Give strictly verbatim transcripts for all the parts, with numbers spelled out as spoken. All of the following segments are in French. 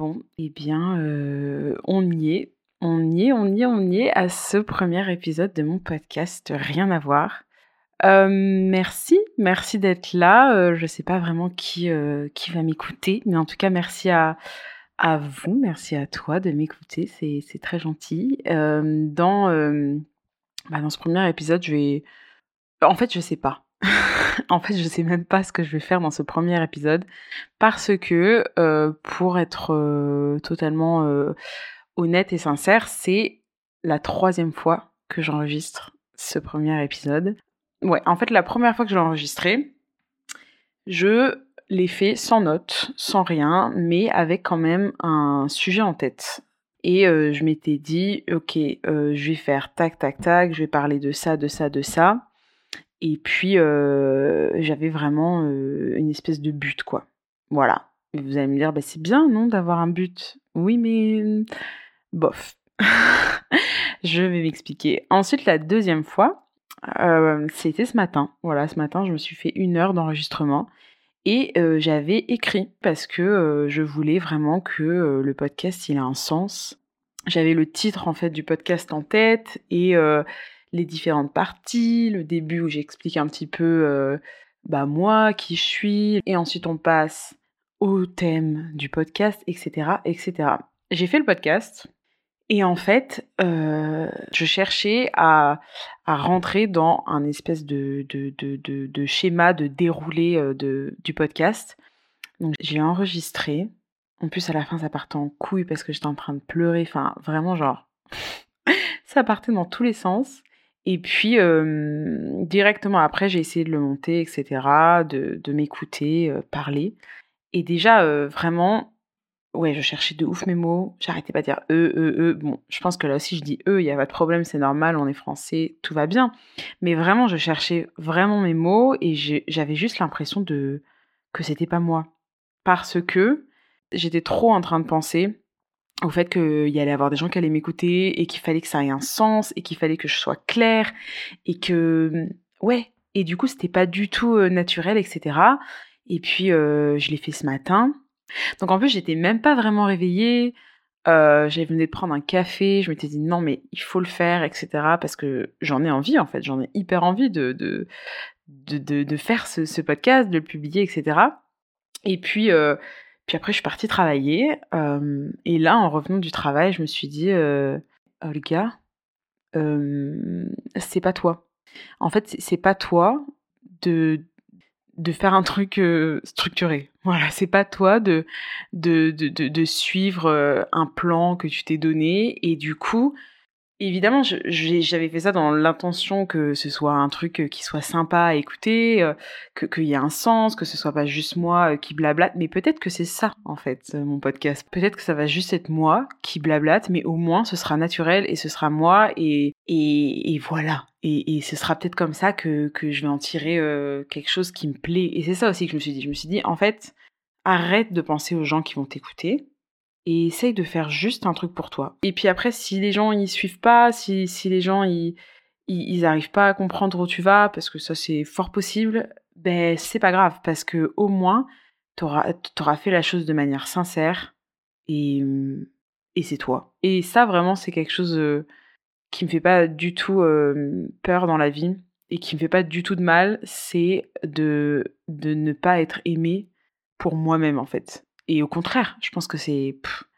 Bon, eh bien, heu, on y est. On y est, on y est, on y est à ce premier épisode de mon podcast Rien à voir. Hem, merci, merci d'être là, heu, je sais pas vraiment qui, heu, qui va m'écouter, mais en tout cas merci à à vous, merci à toi de m'écouter, c'est c'est très gentil. Hem, dans, hem, bah, dans ce premier épisode, je vais en fait, je sais pas. En fait, je sais même pas ce que je vais faire dans ce premier épisode parce que, heu, pour être, heu, totalement, heu, honnête et sincère, c'est la troisième fois que j'enregistre ce premier épisode. Ouais, en fait, la première fois que je l'ai enregistré, je l'ai fait sans notes, sans rien, mais avec quand même un sujet en tête et heu, je m'étais dit: «OK, heu, je vais faire tac, tac, tac, je vais parler de ça, de ça, de ça». Et puis, heu, j'avais vraiment, heu, une espèce de but, quoi. Voilà. Et vous allez me dire: «Bah, c'est bien, non, d'avoir un but?» Oui, mais mmh, bof. Je vais m'expliquer. Ensuite, la deuxième fois, hem, c'était ce matin. Voilà, ce matin, je me suis fait une heure d'enregistrement et heu, j'avais écrit parce que, heu, je voulais vraiment que, heu, le podcast, il ait un sens. J'avais le titre, en fait, du podcast en tête et heu, les différentes parties, le début où j'explique un petit peu, heu, bah, moi, qui je suis et ensuite on passe au thème du podcast et cetera et cetera. J'ai fait le podcast et en fait, heu, je cherchais à à rentrer dans un espèce de de de de de schéma, de déroulé, heu, de du podcast. Donc j'ai enregistré. En plus, à la fin, ça partait en couille parce que j'étais en train de pleurer. Enfin, vraiment, genre, ça partait dans tous les sens. Et puis, hem, directement après, j'ai essayé de le monter et cetera, de de m'écouter, heu, parler. Et déjà, heu, vraiment, ouais, je cherchais de ouf mes mots. J'arrêtais pas de dire: «E, e, e». Bon, je pense que là aussi je dis: «E», il y a pas de problème, c'est normal, on est français, tout va bien. Mais vraiment, je cherchais vraiment mes mots et j'ai j'avais juste l'impression de que c'était pas moi. Parce que j'étais trop en train de penser au fait qu'il y allait avoir des gens qui allaient m'écouter et qu'il fallait que ça ait un sens et qu'il fallait que je sois claire et que, mmh, ouais, et du coup, c'était pas du tout, heu, naturel et cetera. Et puis, heu, je l'ai fait ce matin. Donc en plus, j'étais même pas vraiment réveillée, heu, j'avais venu de prendre un café, je m'étais dit: «Non, mais il faut le faire» et cetera parce que j'en ai envie, en fait, j'en ai hyper envie de de de de de faire ce ce podcast, de le publier et cetera. Et puis, heu, puis après je suis partie travailler, hem et là, en revenant du travail, je me suis dit, heu: «Olga, hem, c'est pas toi. En fait, c'est c'est pas toi de de faire un truc, heu, structuré. Voilà, c'est pas toi de de de de de suivre, heu, un plan que tu t'es donné et du coup, évidemment, je j'ai j'avais fait ça dans l'intention que ce soit un truc, heu, qui soit sympa à écouter, heu, que qu'il y ait un sens, que ce soit pas juste moi, heu, qui blablate. Mais peut-être que c'est ça, en fait, heu, mon podcast. Peut-être que ça va juste être moi qui blablate, mais au moins ce sera naturel et ce sera moi et et et voilà. Et et ce sera peut-être comme ça que que je vais en tirer, heu, quelque chose qui me plaît. Et c'est ça aussi que je me suis dit. Je me suis dit: «En fait, arrête de penser aux gens qui vont t'écouter et essaye de faire juste un truc pour toi». Et puis après, si les gens ils suivent pas, si si les gens ils ils ils arrivent pas à comprendre où tu vas, parce que ça c'est fort possible, ben c'est pas grave parce que au moins t'auras t'auras fait la chose de manière sincère et mmh et c'est toi. Et ça vraiment c'est quelque chose, heu, qui me fait pas du tout, hem, peur dans la vie et qui me fait pas du tout de mal, c'est de de ne pas être aimée pour moi-même, en fait. Et au contraire, je pense que c'est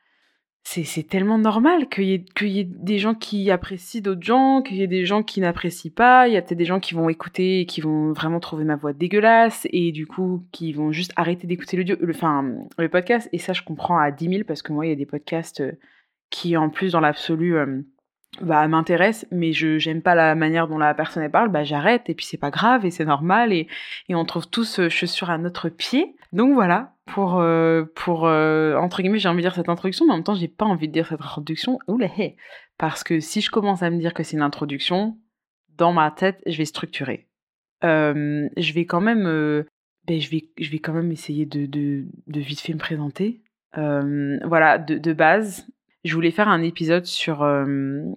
c'est c'est tellement normal qu'il y ait qu'il y ait des gens qui apprécient d'autres gens, qu'il y ait des gens qui n'apprécient pas. Il y a peut-être des gens qui vont écouter et qui vont vraiment trouver ma voix dégueulasse et du coup, qui vont juste arrêter d'écouter l'audio le enfin, mmh, le podcast. Et ça, je comprends à dix mille parce que moi, il y a des podcasts, heu, qui en plus dans l'absolu, hem, bah, m'intéressent, mais je j'aime pas la manière dont la personne elle parle, bah, j'arrête et puis c'est pas grave et c'est normal et et on trouve tous, heu, chaussures à notre pied. Donc voilà, pour, heu pour, heu, entre guillemets, j'ai envie de dire cette introduction, mais en même temps, j'ai pas envie de dire cette introduction. Ouh là hé! Parce que si je commence à me dire que c'est une introduction, dans ma tête, je vais structurer. Hem, je vais quand même, heu, beh, je vais je vais quand même essayer de de de vite fait me présenter. Hem, voilà, de de base, je voulais faire un épisode sur, hem,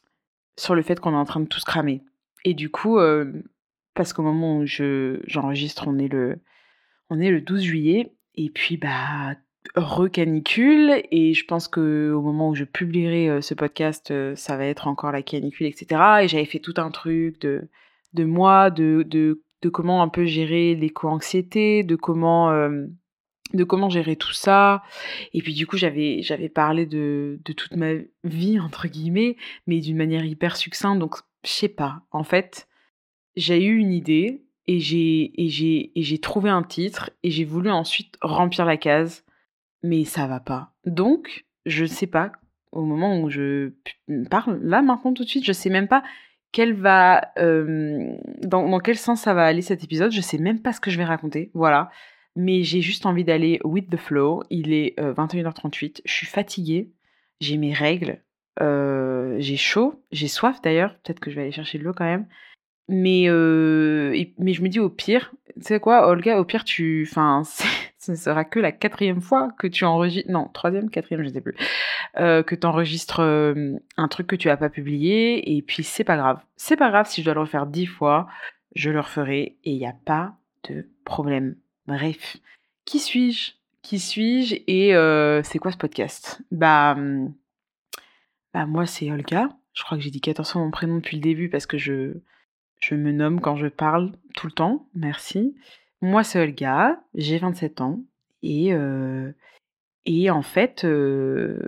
sur le fait qu'on est en train de tous cramer. Et du coup, hem, parce qu'au moment où je j'enregistre, on est le on est le douze juillet et puis, bah, recanicule et je pense qu'au moment où je publierai euh, ce podcast, euh, ça va être encore la canicule, et cetera. Et j'avais fait tout un truc de, de moi, de, de, de comment un peu gérer l'éco-anxiété, de comment, euh, de comment gérer tout ça. Et puis du coup, j'avais, j'avais parlé de, de toute ma vie, entre guillemets, mais d'une manière hyper succincte. Donc, je sais pas. En fait, j'ai eu une idée et j'ai, et j'ai, et j'ai trouvé un titre et j'ai voulu ensuite remplir la case mais ça va pas. Donc, je sais pas, au moment où je p- parle, là, maintenant, tout de suite, je sais même pas quel va, euh, dans, dans quel sens ça va aller cet épisode. Je sais même pas ce que je vais raconter, voilà. Mais j'ai juste envie d'aller with the flow. Il est euh, vingt et une heures trente-huit. Je suis fatiguée. J'ai mes règles. euh, j'ai chaud. J'ai soif d'ailleurs. Peut-être que je vais aller chercher de l'eau quand même. Mais, euh, et- mais je me dis au pire, tu sais quoi, Olga, au pire, tu, enfin, c'est- ce sera que la quatrième fois que tu enregistres, non, troisième, quatrième, je sais plus, euh, que tu enregistres un truc que tu as pas publié, et puis c'est pas grave. C'est pas grave si je dois le refaire dix fois, je le referai, et il n'y a pas de problème. Bref, qui suis-je? Qui suis-je? Et euh, c'est quoi ce podcast? Bah, hum, bah moi c'est Olga. Je crois que j'ai dit quatorze fois mon prénom depuis le début parce que je je me nomme quand je parle tout le temps, merci. Moi, c'est Olga, j'ai vingt-sept ans et, heu et en fait, heu,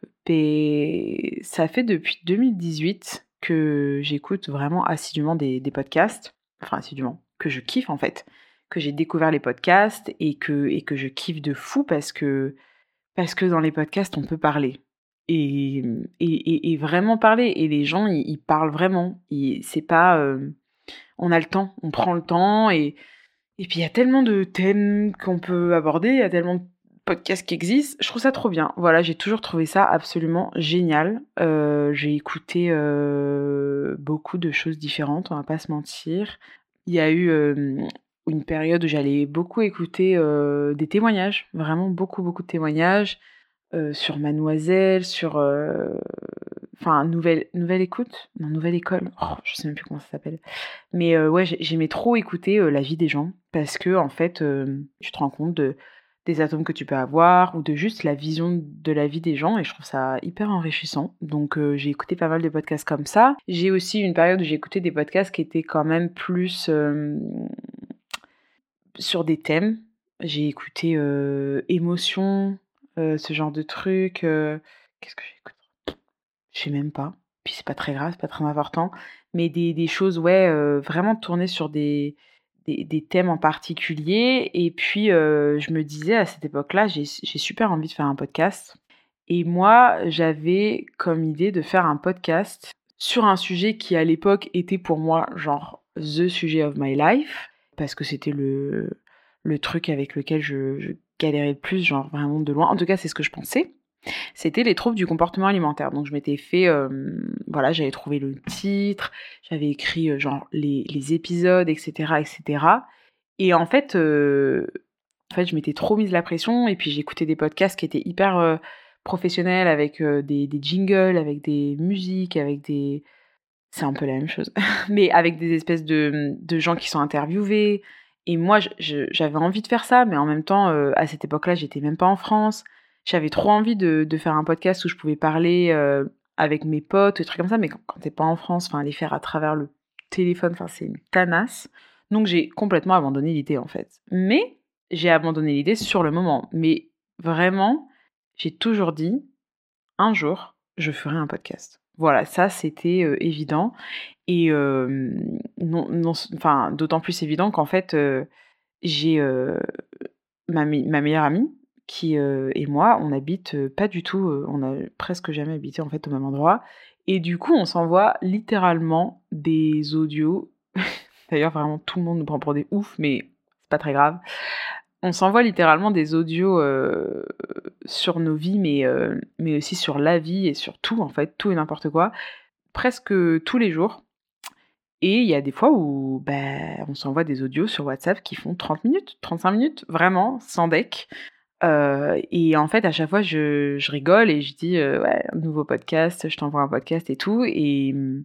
beh, ça fait depuis deux mille dix-huit que j'écoute vraiment assidûment des des podcasts, enfin assidûment, que je kiffe en fait, que j'ai découvert les podcasts et que et que je kiffe de fou parce que parce que dans les podcasts, on peut parler et mmh et et et vraiment parler et les gens, ils ils parlent vraiment. Ils c'est pas, hem on a le temps, on prend le temps et et puis il y a tellement de thèmes qu'on peut aborder, il y a tellement de podcasts qui existent, je trouve ça trop bien. Voilà, j'ai toujours trouvé ça absolument génial. Heu, j'ai écouté, heu, beaucoup de choses différentes, on va pas se mentir. Il y a eu, hem, une période où j'allais beaucoup écouter, heu, des témoignages, vraiment beaucoup, beaucoup de témoignages, heu, sur Mademoiselle, sur, heu, enfin Nouvelle Nouvelle Écoute? Non, Nouvelle École? Oh, je sais même plus comment ça s'appelle. Mais heu, ouais, j'ai j'aimais trop écouter, heu, la vie des gens parce que en fait, hem, tu te rends compte de des atomes que tu peux avoir ou de juste la vision de la vie des gens et je trouve ça hyper enrichissant. Donc heu, j'ai écouté pas mal de podcasts comme ça. J'ai aussi une période où j'ai écouté des podcasts qui étaient quand même plus, hem, sur des thèmes. J'ai écouté, heu, émotions, heu, ce genre de trucs, heu, qu'est-ce que j'ai écouté? Je sais même pas. Puis c'est pas très grave, c'est pas très important. Mais des des choses, ouais, heu, vraiment tournées sur des des des thèmes en particulier et puis, heu, je me disais à cette époque-là, j'ai j'ai super envie de faire un podcast et moi, j'avais comme idée de faire un podcast sur un sujet qui, à l'époque, était pour moi, genre, the sujet of my life parce que c'était le le truc avec lequel je je galérais le plus, genre, vraiment de loin. En tout cas, c'est ce que je pensais. C'était les troubles du comportement alimentaire. Donc je m'étais fait, hem, voilà, j'avais trouvé le titre, j'avais écrit, heu, genre les les épisodes et cetera et cetera et en fait, heu, en fait, je m'étais trop mise la pression et puis j'écoutais des podcasts qui étaient hyper, heu, professionnels avec, heu, des des jingles, avec des musiques, avec des c'est un peu la même chose, mais avec des espèces de, mmh, de gens qui sont interviewés et moi je je j'avais envie de faire ça, mais en même temps, heu, à cette époque-là, j'étais même pas en France. J'avais trop envie de de faire un podcast où je pouvais parler, heu, avec mes potes, des trucs comme ça, mais quand quand tu pas en France, enfin, les faire à travers le téléphone, enfin, c'est une tanasse. Donc j'ai complètement abandonné l'idée, en fait. Mais j'ai abandonné l'idée sur le moment. Mais vraiment, j'ai toujours dit: «Un jour, je ferai un podcast». Voilà, ça c'était, heu, évident et hem, non non s enfin, d'autant plus évident qu'en fait, heu, j'ai, heu, ma me ma meilleure amie qui, heu et moi, on habite, heu, pas du tout, heu, on a presque jamais habité, en fait, au même endroit et du coup, on s'envoie littéralement des audios. D'ailleurs, vraiment, tout le monde nous prend pour des oufs, mais c'est pas très grave. On s'envoie littéralement des audios, heu, sur nos vies, mais, heu, mais aussi sur la vie et sur tout, en fait, tout et n'importe quoi, presque tous les jours. Et il y a des fois où, bah, on s'envoie des audios sur WhatsApp qui font trente minutes, trente-cinq minutes, vraiment, sans deck. Heu et en fait, à chaque fois, je je rigole et je dis, heu: «Ouais, un nouveau podcast, je t'envoie un podcast et tout» et mmh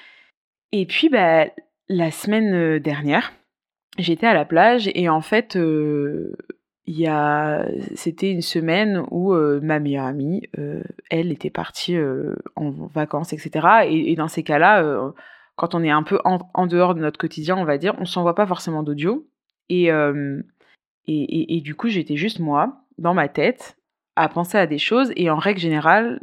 et puis, bah, la semaine, heu, dernière, j'étais à la plage et en fait, heu il y a c'était une semaine où, heu, ma meilleure amie, heu, elle était partie, heu, en vacances et cetera et et dans ces cas-là, heu, quand on est un peu en en dehors de notre quotidien, on va dire, on s'envoie pas forcément d'audio et hem et et et du coup, j'étais juste moi, dans ma tête, à penser à des choses et en règle générale,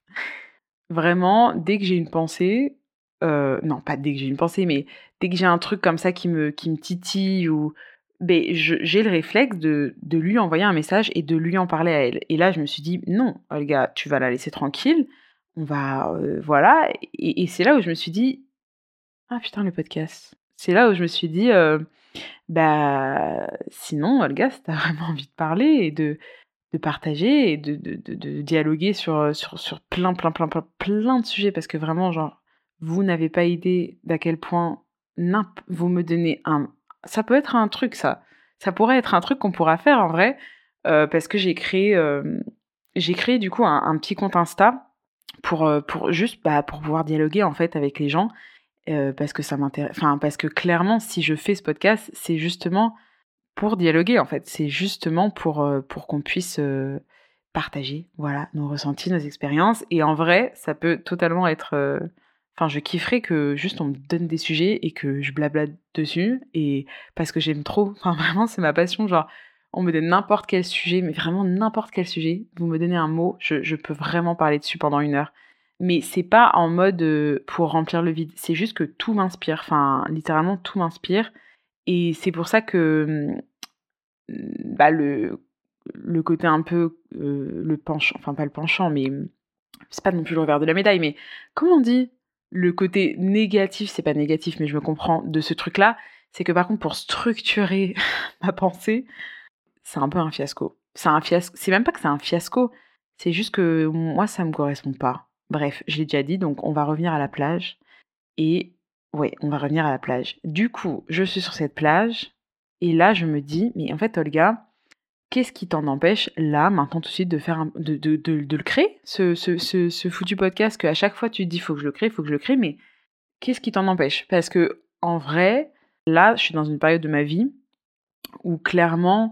vraiment, dès que j'ai une pensée, heu, non, pas dès que j'ai une pensée, mais dès que j'ai un truc comme ça qui me qui me titille ou beh, je j'ai le réflexe de de lui envoyer un message et de lui en parler à elle et là, je me suis dit: «Non, Olga, tu vas la laisser tranquille, on va, heu, voilà» et et c'est là où je me suis dit: «Ah putain, le podcast». C'est là où je me suis dit, heu: «Bah, sinon, Olga, si tu as vraiment envie de parler et de de partager et de de de de dialoguer sur, heu, sur sur plein, plein, plein, plein, plein de sujets parce que vraiment genre, vous n'avez pas idée d'à quel point nimp vous me donnez un ça peut être un truc ça. Ça pourrait être un truc qu'on pourra faire en vrai, heu, parce que j'ai créé, hem, j'ai créé du coup un un petit compte Insta pour, heu, pour juste, bah, pour pouvoir dialoguer en fait avec les gens, heu, parce que ça m'intéresse enfin parce que clairement si je fais ce podcast, c'est justement pour dialoguer, en fait. C'est justement pour, heu, pour qu'on puisse, heu, partager, voilà, nos ressentis, nos expériences et en vrai, ça peut totalement être, heu enfin, je kifferais que juste on me donne des sujets et que je blablate dessus et parce que j'aime trop. Enfin, vraiment, c'est ma passion, genre, on me donne n'importe quel sujet, mais vraiment n'importe quel sujet. Vous me donnez un mot, je je peux vraiment parler dessus pendant une heure. Mais c'est pas en mode, heu, pour remplir le vide, c'est juste que tout m'inspire, enfin, littéralement tout m'inspire et c'est pour ça que, mmh, bah, le le côté un peu, heu, le penchant enfin pas le penchant, mais, mmh, c'est pas non plus le revers de la médaille, mais comment on dit? Le côté négatif, c'est pas négatif, mais je me comprends, de ce truc-là, c'est que par contre pour structurer ma pensée, c'est un peu un fiasco. C'est un fiasco c'est même pas que c'est un fiasco, c'est juste que moi ça me correspond pas. Bref, je l'ai déjà dit, donc on va revenir à la plage et ouais, on va revenir à la plage. Du coup, je suis sur cette plage et là je me dis: «Mais en fait Olga, qu'est-ce qui t'en empêche là, maintenant tout de suite de faire un de de de de le créer, ce ce ce ce foutu podcast qu'à chaque fois tu te dis: «Faut que je le crée, faut que je le crée», mais qu'est-ce qui t'en empêche? Parce que en vrai, là, je suis dans une période de ma vie où clairement,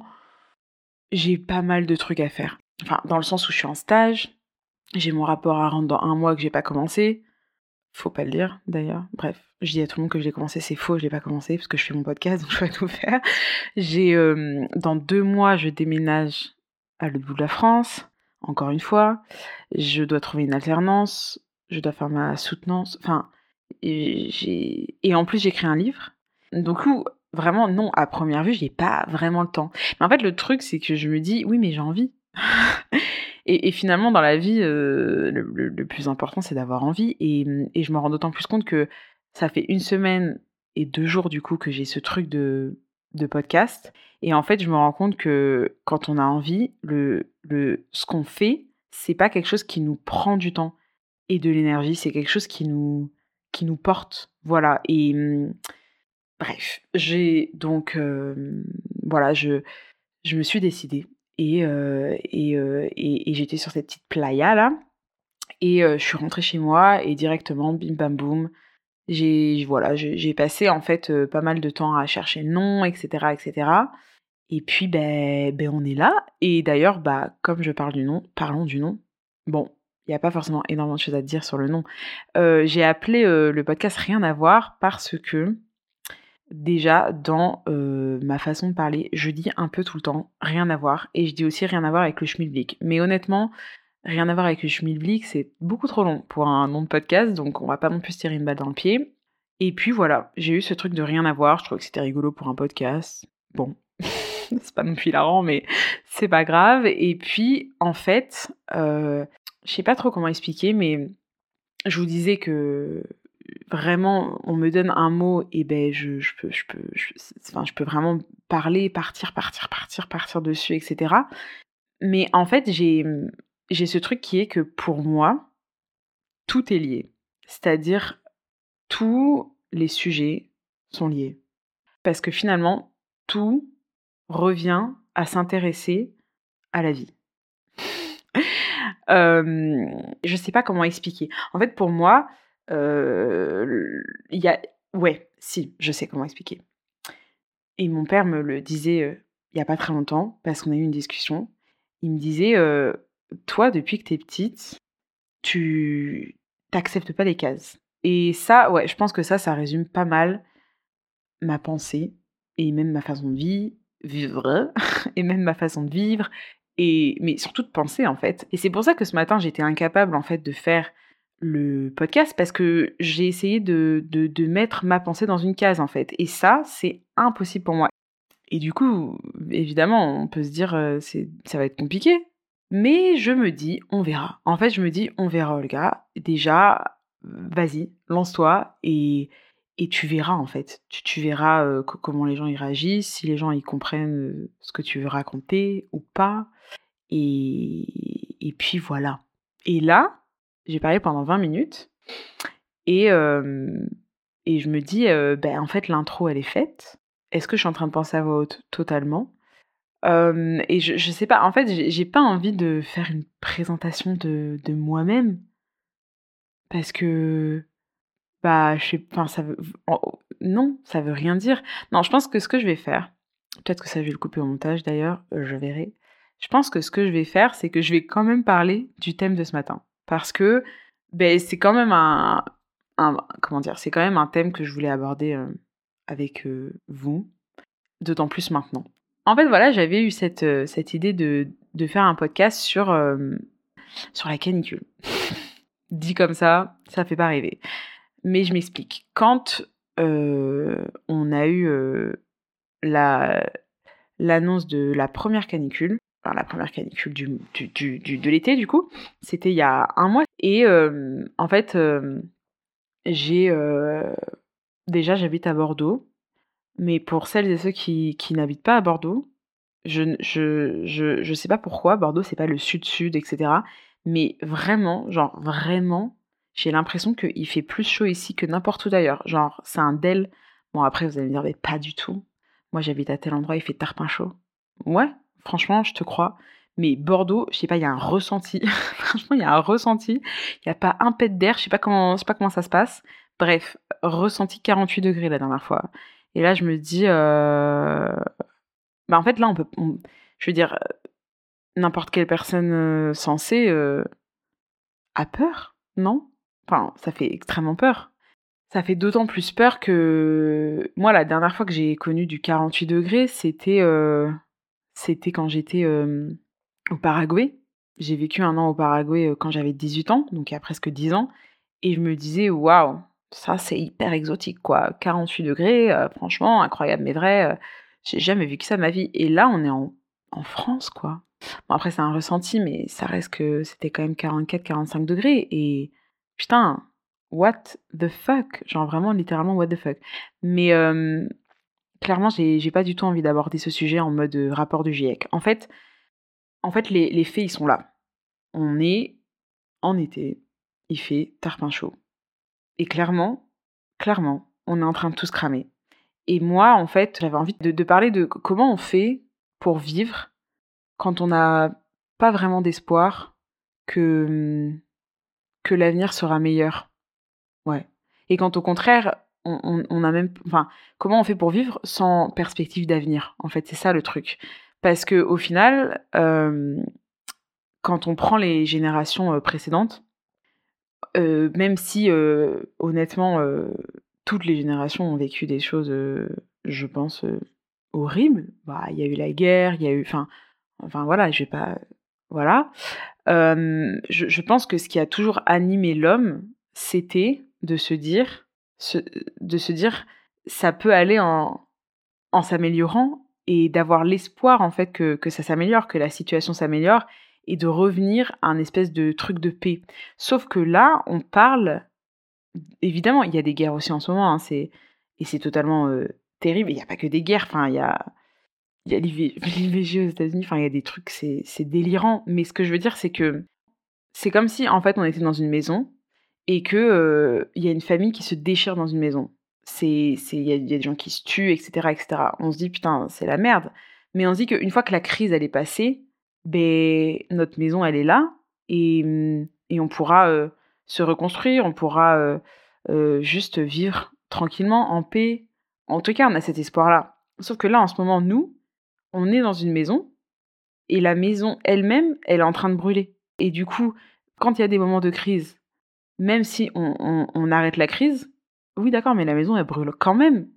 j'ai pas mal de trucs à faire. Enfin, dans le sens où je suis en stage, j'ai mon rapport à rendre dans un mois que j'ai pas commencé. Faut pas le dire d'ailleurs. Bref, je dis à tout le monde que je l'ai commencé, c'est faux, je l'ai pas commencé parce que je fais mon podcast, donc je dois tout faire. J'ai, hem, dans deux mois, je déménage à l'autre bout de la France, encore une fois. Je dois trouver une alternance, je dois faire ma soutenance, enfin et j'ai et en plus j'écris un livre. Donc coup, vraiment non, à première vue, j'ai pas vraiment le temps. Mais en fait, le truc, c'est que je me dis: «Oui, mais j'ai envie». Et et finalement dans la vie, heu, le le le plus important, c'est d'avoir envie et mmh et je me rends d'autant plus compte que ça fait une semaine et deux jours du coup que j'ai ce truc de de podcast et en fait, je me rends compte que quand on a envie, le le ce qu'on fait, c'est pas quelque chose qui nous prend du temps et de l'énergie, c'est quelque chose qui nous qui nous porte, voilà et mmh, bref, j'ai donc hem, voilà, je je me suis décidée et heu et heu et et j'étais sur cette petite playa là et heu, je suis rentrée chez moi et directement bim bam boum, j'ai voilà, j'ai j'ai passé en fait, heu, pas mal de temps à chercher le nom et cetera et cetera et puis beh beh, on est là et d'ailleurs, bah, comme je parle du nom, parlons du nom. Bon, il y a pas forcément énormément de choses à dire sur le nom. Heu, j'ai appelé, heu, le podcast Rien à voir parce que déjà, dans, heu, ma façon de parler, je dis un peu tout le temps: «Rien à voir» et je dis aussi: «Rien à voir avec le schmilblick». Mais honnêtement, «Rien à voir avec le schmilblick», c'est beaucoup trop long pour un nom de podcast, donc on va pas non plus se tirer une balle dans le pied. Et puis voilà, j'ai eu ce truc de «Rien à voir», je trouvais que c'était rigolo pour un podcast. Bon, c'est pas non plus hilarant, mais c'est pas grave. Et puis, en fait, heu, je sais pas trop comment expliquer, mais je vous disais que vraiment, on me donne un mot et ben je je peux je peux je enfin, je peux vraiment parler, partir, partir, partir, partir dessus et cetera. Mais en fait, j'ai, mmh, j'ai ce truc qui est que pour moi, tout est lié. C'est-à-dire, tous les sujets sont liés. Parce que finalement, tout revient à s'intéresser à la vie. Hem, je sais pas comment expliquer. En fait, pour moi, heu, il y a ouais, si, je sais comment expliquer et mon père me le disait, heu, il y a pas très longtemps, parce qu'on a eu une discussion. Il me disait, heu: «Toi, depuis que tu es petite, tu tu pas les cases» et ça, ouais, je pense que ça, ça résume pas mal ma pensée et même ma façon de vie vivre et même ma façon de vivre et mais surtout de penser, en fait et c'est pour ça que ce matin, j'étais incapable, en fait, de faire le podcast parce que j'ai essayé de de de mettre ma pensée dans une case, en fait et ça, c'est impossible pour moi et du coup, évidemment, on peut se dire, heu, c'est ça va être compliqué, mais je me dis: «On verra». En fait, je me dis: «On verra Olga, déjà, vas-y, lance-toi et et tu verras, en fait. Tu tu verras, heu, co comment les gens y réagissent, si les gens ils comprennent, heu, ce que tu veux raconter ou pas et et puis voilà» et là, j'ai parlé pendant vingt minutes et hem et je me dis, heu: «Beh, en fait, l'intro, elle est faite. Est-ce que je suis en train de penser à voix haute? Totalement». Hem et je je sais pas, en fait, j'ai j'ai pas envie de faire une présentation de de moi-même parce que, bah, je sais enfin, ça veut v en non, ça veut rien dire. Non, je pense que ce que je vais faire, peut-être que ça, je vais le couper au montage d'ailleurs, heu, je verrai. Je pense que ce que je vais faire, c'est que je vais quand même parler du thème de ce matin parce que, beh, c'est quand même un un comment dire? C'est quand même un thème que je voulais aborder, heu, avec, heu, vous. D'autant plus maintenant. En fait, voilà, j'avais eu cette, heu, cette idée de de faire un podcast sur, hem, sur la canicule. Dit comme ça, ça fait pas rêver. Mais je m'explique. Quand, heu, on a eu, heu, la l'annonce de la première canicule, enfin la première canicule du du du du de l'été du coup, c'était il y a un mois et hem, en fait, hem, j'ai, heu, déjà j'habite à Bordeaux, mais pour celles et ceux qui qui n'habitent pas à Bordeaux, Je ne je je je sais pas pourquoi, Bordeaux, c'est pas le sud-sud et cetera, mais vraiment, genre vraiment, j'ai l'impression qu'il fait plus chaud ici que n'importe où d'ailleurs. Genre, c'est un del bon après vous allez me dire: «Mais pas du tout. Moi j'habite à tel endroit, il fait tarpin chaud». Ouais, franchement, je te crois, mais Bordeaux, je sais pas, il y a un ressenti. Franchement, il y a un ressenti. Il y a pas un pet d'air, je sais pas comment je sais pas comment ça se passe. Bref, ressenti quarante-huit degrés la dernière fois et là je me dis, heu bah, en fait, là, on peut on je veux dire, heu, n'importe quelle personne, heu, sensée, heu, a peur, non? Enfin, ça fait extrêmement peur. Ça fait d'autant plus peur que moi, la dernière fois que j'ai connu du quarante-huit degrés, c'était, heu, c'était quand j'étais, hem, au Paraguay. J'ai vécu un an au Paraguay, heu, quand j'avais dix-huit ans, donc il y a presque dix ans et je me disais: «Waouh, ça, c'est hyper exotique, quoi. quarante-huit degrés, heu, franchement incroyable, mais vrai, heu, j'ai jamais vécu ça de ma vie» et là, on est en en France, quoi. Bon, après, c'est un ressenti, mais ça reste que c'était quand même quarante-quatre quarante-cinq degrés et putain, what the fuck? Genre vraiment littéralement what the fuck. Mais hem, clairement, j'ai j'ai pas du tout envie d'aborder ce sujet en mode, heu, rapport du GIEC. En fait en fait, les les faits, ils sont là. On est en été, il fait tarpin chaud et clairement, clairement, on est en train de tous cramer et moi, en fait, j'avais envie de de parler de co comment on fait pour vivre quand on n'a pas vraiment d'espoir que, mmh, que l'avenir sera meilleur. Ouais et quand au contraire, on on on a même enfin, comment on fait pour vivre sans perspective d'avenir? En fait, c'est ça le truc. Parce qu'au final, hem, quand on prend les générations, heu, précédentes, heu, même si, heu, honnêtement, heu, toutes les générations ont vécu des choses, heu, je pense, heu, horribles. Bah, il y a eu la guerre, il y a eu enfin enfin voilà, je vais pas voilà. Hem, je je pense que ce qui a toujours animé l'homme, c'était de se dire se de se dire: «Ça peut aller en en s'améliorant» et d'avoir l'espoir, en fait, que que ça s'améliore, que la situation s'améliore et de revenir à un espèce de truc de paix. Sauf que là, on parle évidemment, il y a des guerres aussi en ce moment, hein, c'est et c'est totalement, heu, terrible. Il y a pas que des guerres, enfin, il y a il y a l'I V l'I V G aux États-Unis, enfin, il y a des trucs, c'est c'est délirant. Mais ce que je veux dire, c'est que c'est comme si, en fait, on était dans une maison et que, heu, il y a une famille qui se déchire dans une maison. C'est c'est il y a il y a des gens qui se tuent et cetera et cetera. On se dit: «Putain, c'est la merde». Mais on se dit qu'une fois que la crise, elle est passée, beh, notre maison, elle est là et mmh et on pourra, heu, se reconstruire, on pourra, heu heu, juste vivre tranquillement, en paix. En tout cas, on a cet espoir-là. Sauf que là, en ce moment, nous, on est dans une maison et la maison elle-même, elle est en train de brûler. Et du coup, quand il y a des moments de crise, même si on, on, on arrête la crise, oui d'accord, mais la maison elle brûle quand même.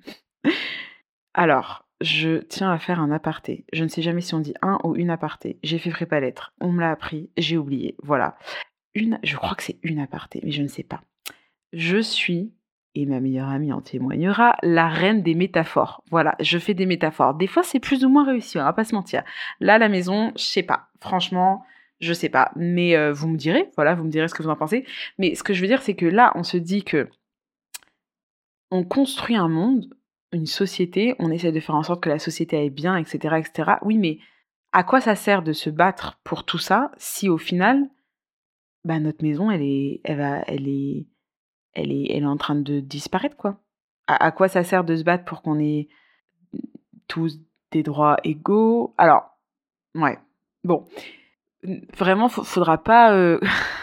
Alors, je tiens à faire un aparté. Je ne sais jamais si on dit un ou une aparté. J'ai fait prépa lettres, on me l'a appris, j'ai oublié, voilà. Une, je crois que c'est une aparté, mais je ne sais pas. Je suis, et ma meilleure amie en témoignera, la reine des métaphores. Voilà, je fais des métaphores. Des fois, c'est plus ou moins réussi, on va pas se mentir. Là, à la maison, je sais pas. Franchement, je sais pas. Mais euh, vous me direz, voilà, vous me direz ce que vous en pensez. Mais ce que je veux dire, c'est que là, on se dit que on construit un monde, une société, on essaie de faire en sorte que la société aille bien, et cetera, et cetera. Oui, mais à quoi ça sert de se battre pour tout ça si au final, bah, notre maison, elle est, elle va, elle est, elle est, elle est en train de disparaître, quoi. À, à quoi ça sert de se battre pour qu'on ait tous des droits égaux? Alors, ouais, bon, vraiment, f- faudra pas. euh,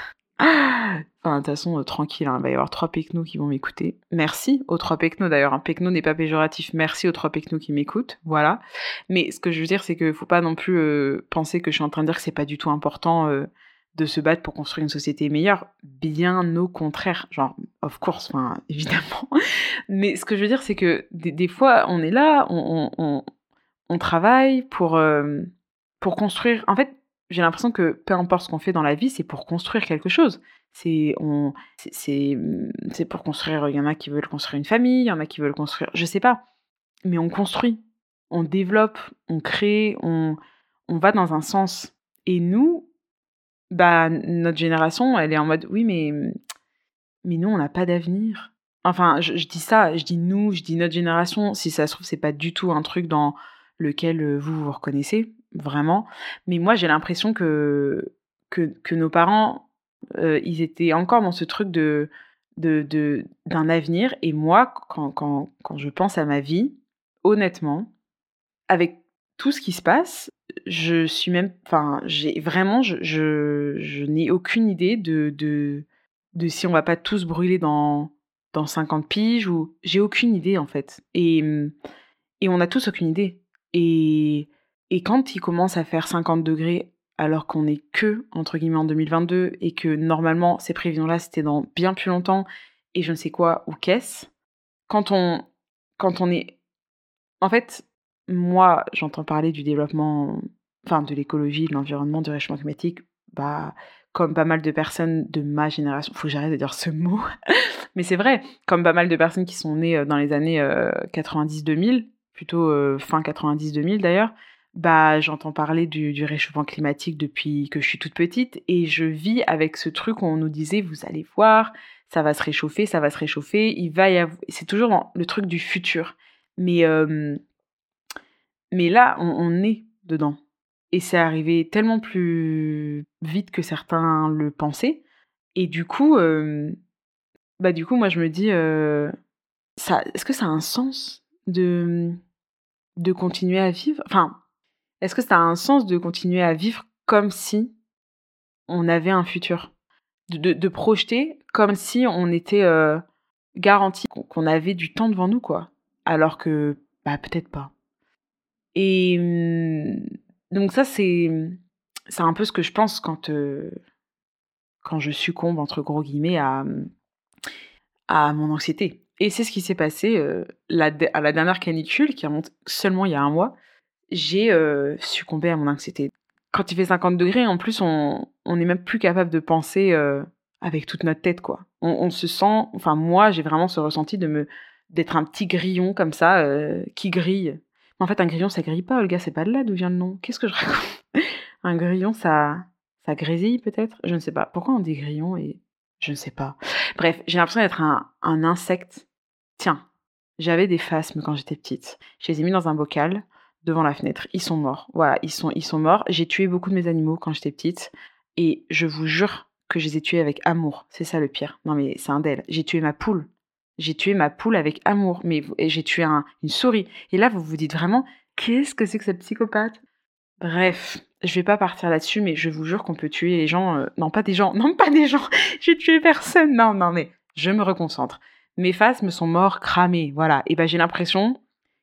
Enfin, de toute façon, euh, tranquille, hein, il va y avoir trois pecnos qui vont m'écouter. Merci aux trois pecnos d'ailleurs. Un pecno n'est pas péjoratif. Merci aux trois pecnos qui m'écoutent. Voilà. Mais ce que je veux dire, c'est qu'il faut pas non plus euh, penser que je suis en train de dire que c'est pas du tout important euh, de se battre pour construire une société meilleure. Bien au contraire. Genre, of course, enfin, évidemment. Mais ce que je veux dire, c'est que des, des fois, on est là, on, on, on, on travaille pour, euh, pour construire. En fait, j'ai l'impression que peu importe ce qu'on fait dans la vie, c'est pour construire quelque chose. C'est on, c'est, c'est, hum, c'est pour construire. Il y en a qui veulent construire une famille, il y en a qui veulent construire. Je sais pas, mais on construit, on développe, on crée, on, on va dans un sens. Et nous, bah, notre génération, elle est en mode oui, mais, mais nous, on n'a pas d'avenir. Enfin, je, je dis ça, je dis nous, je dis notre génération. Si ça se trouve, c'est pas du tout un truc dans lequel euh, vous vous reconnaissez, vraiment. Mais moi, j'ai l'impression que, que, que nos parents, euh, ils étaient encore dans ce truc de, de, de, d'un avenir. Et moi, quand, quand, quand je pense à ma vie, honnêtement, avec tout ce qui se passe, je suis même, enfin, j'ai vraiment, je, je, je n'ai aucune idée de, de, de si on va pas tous brûler dans, dans cinquante piges ou j'ai aucune idée en fait. Et, hum, et on a tous aucune idée. Et, et quand il commence à faire cinquante degrés alors qu'on est que, entre guillemets, en deux mille vingt-deux et que normalement ces prévisions-là c'était dans bien plus longtemps et je ne sais quoi ou qu'est-ce, quand on, quand on est en fait, moi, j'entends parler du développement, enfin de l'écologie, de l'environnement, du réchauffement climatique, bah, comme pas mal de personnes de ma génération, faut que j'arrête de dire ce mot, mais c'est vrai, comme pas mal de personnes qui sont nées euh, dans les années euh, quatre-vingt-dix deux mille, plutôt euh, fin quatre-vingt-dix deux mille d'ailleurs, bah j'entends parler du, du réchauffement climatique depuis que je suis toute petite et je vis avec ce truc où on nous disait, vous allez voir, ça va se réchauffer, ça va se réchauffer, il va y avoir... C'est toujours dans le truc du futur. Mais, euh, mais là, on, on est dedans. Et c'est arrivé tellement plus vite que certains le pensaient. Et du coup, euh, bah du coup, moi, je me dis, euh, ça, est-ce que ça a un sens de, de continuer à vivre? Enfin, est-ce que ça a un sens de continuer à vivre comme si on avait un futur? De, de, de projeter comme si on était euh, garanti qu'on, qu'on avait du temps devant nous, quoi. Alors que, bah, peut-être pas. Et mmh, donc ça, c'est c'est un peu ce que je pense quand, heu, quand je «succombe» entre gros guillemets à, mmh, à mon anxiété. Et c'est ce qui s'est passé, heu, la de à la dernière canicule qui remonte seulement il y a un mois. J'ai, heu, succombé à mon anxiété. Quand il fait cinquante degrés, en plus, on on n'est même plus capable de penser, heu, avec toute notre tête, quoi. On on se sent enfin moi, j'ai vraiment ce ressenti de me d'être un petit grillon comme ça, heu, qui grille. Mais en fait, un grillon, ça grille pas, Olga, c'est pas de là d'où vient le nom. Qu'est-ce que je raconte? Un grillon, ça ça grésille peut-être? Je ne sais pas. Pourquoi on dit grillon et je ne sais pas. Bref, j'ai l'impression d'être un un insecte. Tiens, j'avais des phasmes quand j'étais petite. Je les ai mis dans un bocal devant la fenêtre. Ils sont morts. Voilà, ils sont ils sont morts. J'ai tué beaucoup de mes animaux quand j'étais petite et je vous jure que je les ai tués avec amour. C'est ça le pire. Non mais c'est un dél. J'ai tué ma poule. J'ai tué ma poule avec amour. Mais vous- et j'ai tué un- une souris. Et là, vous vous dites vraiment, qu'est-ce que c'est que cette psychopathe? Bref, je vais pas partir là-dessus, mais je vous jure qu'on peut tuer les gens. euh, Non, pas des gens. Non, pas des gens. J'ai tué personne. Non, non, mais je me reconcentre. Mes phasmes sont morts cramés. Voilà. Et ben j'ai l'impression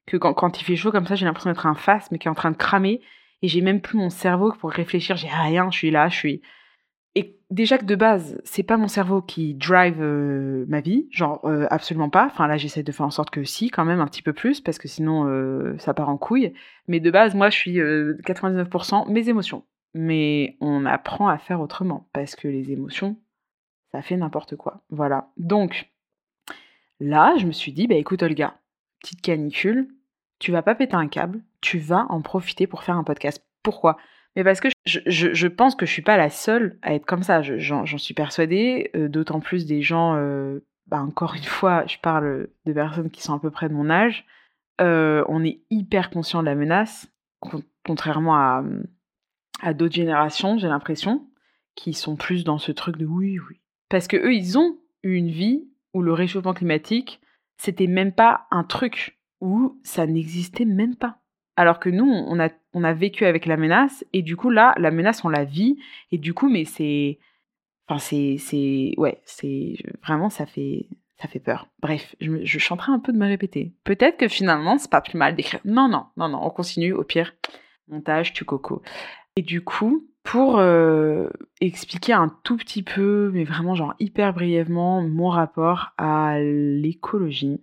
que quand, quand il fait chaud comme ça, j'ai l'impression d'être un phasme qui est en train de cramer et j'ai même plus mon cerveau pour réfléchir. J'ai rien, je suis là, je suis. Et déjà que de base, c'est pas mon cerveau qui drive euh, ma vie, genre euh, absolument pas. Enfin là, j'essaie de faire en sorte que si, quand même un petit peu plus, parce que sinon euh, ça part en couille. Mais de base, moi, je suis euh, quatre-vingt-dix-neuf pour cent mes émotions. Mais on apprend à faire autrement, parce que les émotions, ça fait n'importe quoi. Voilà. Donc là, je me suis dit, bah écoute Olga, petite canicule, tu vas pas péter un câble, tu vas en profiter pour faire un podcast. Pourquoi? Mais parce que je, je, je pense que je suis pas la seule à être comme ça, je- j'en, j'en suis persuadée, euh, d'autant plus des gens, euh, bah encore une fois, je parle de personnes qui sont à peu près de mon âge, euh, on est hyper conscient de la menace, con- contrairement à, à d'autres générations, j'ai l'impression, qui sont plus dans ce truc de oui, oui. Parce que eux, ils ont eu une vie où le réchauffement climatique, c'était même pas un truc, où ça n'existait même pas. Alors que nous, on a, on a vécu avec la menace, et du coup, là, la menace, on la vit, et du coup, mais c'est. Enfin, c'est. c'est ouais, c'est. Vraiment, ça fait. Ça fait peur. Bref, je, me- je suis en train un peu de me répéter. Peut-être que finalement, c'est pas plus mal d'écrire. Non, non, non, non, on continue, au pire. Montage, tu coco. Et du coup, pour euh, expliquer un tout petit peu, mais vraiment genre hyper brièvement, mon rapport à l'écologie,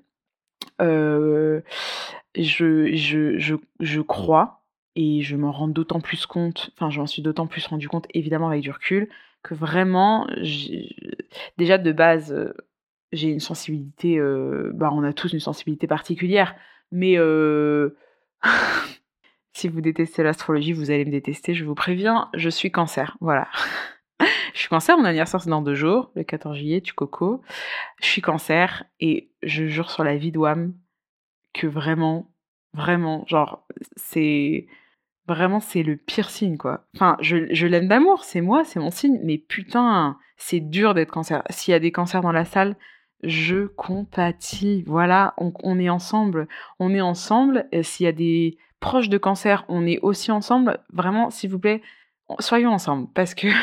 euh, je, je, je, je crois, et je m'en rends d'autant plus compte, enfin j'en suis d'autant plus rendu compte, évidemment avec du recul, que vraiment, j'ai- déjà de base, euh, j'ai une sensibilité, euh, bah on a tous une sensibilité particulière, mais euh, si vous détestez l'astrologie, vous allez me détester, je vous préviens, je suis cancer, voilà. Je suis cancer, mon anniversaire c'est dans deux jours, le quatorze juillet, tu coco. Je suis cancer et je jure sur la vie d'Ouam que vraiment, vraiment, genre, c'est... Vraiment, c'est le pire signe, quoi. Enfin, je, je l'aime d'amour, c'est moi, c'est mon signe, mais putain, c'est dur d'être cancer. S'il y a des cancers dans la salle, je compatis. Voilà, on, on est ensemble. On est ensemble. Et s'il y a des proches de cancer, on est aussi ensemble. Vraiment, s'il vous plaît, soyons ensemble. Parce que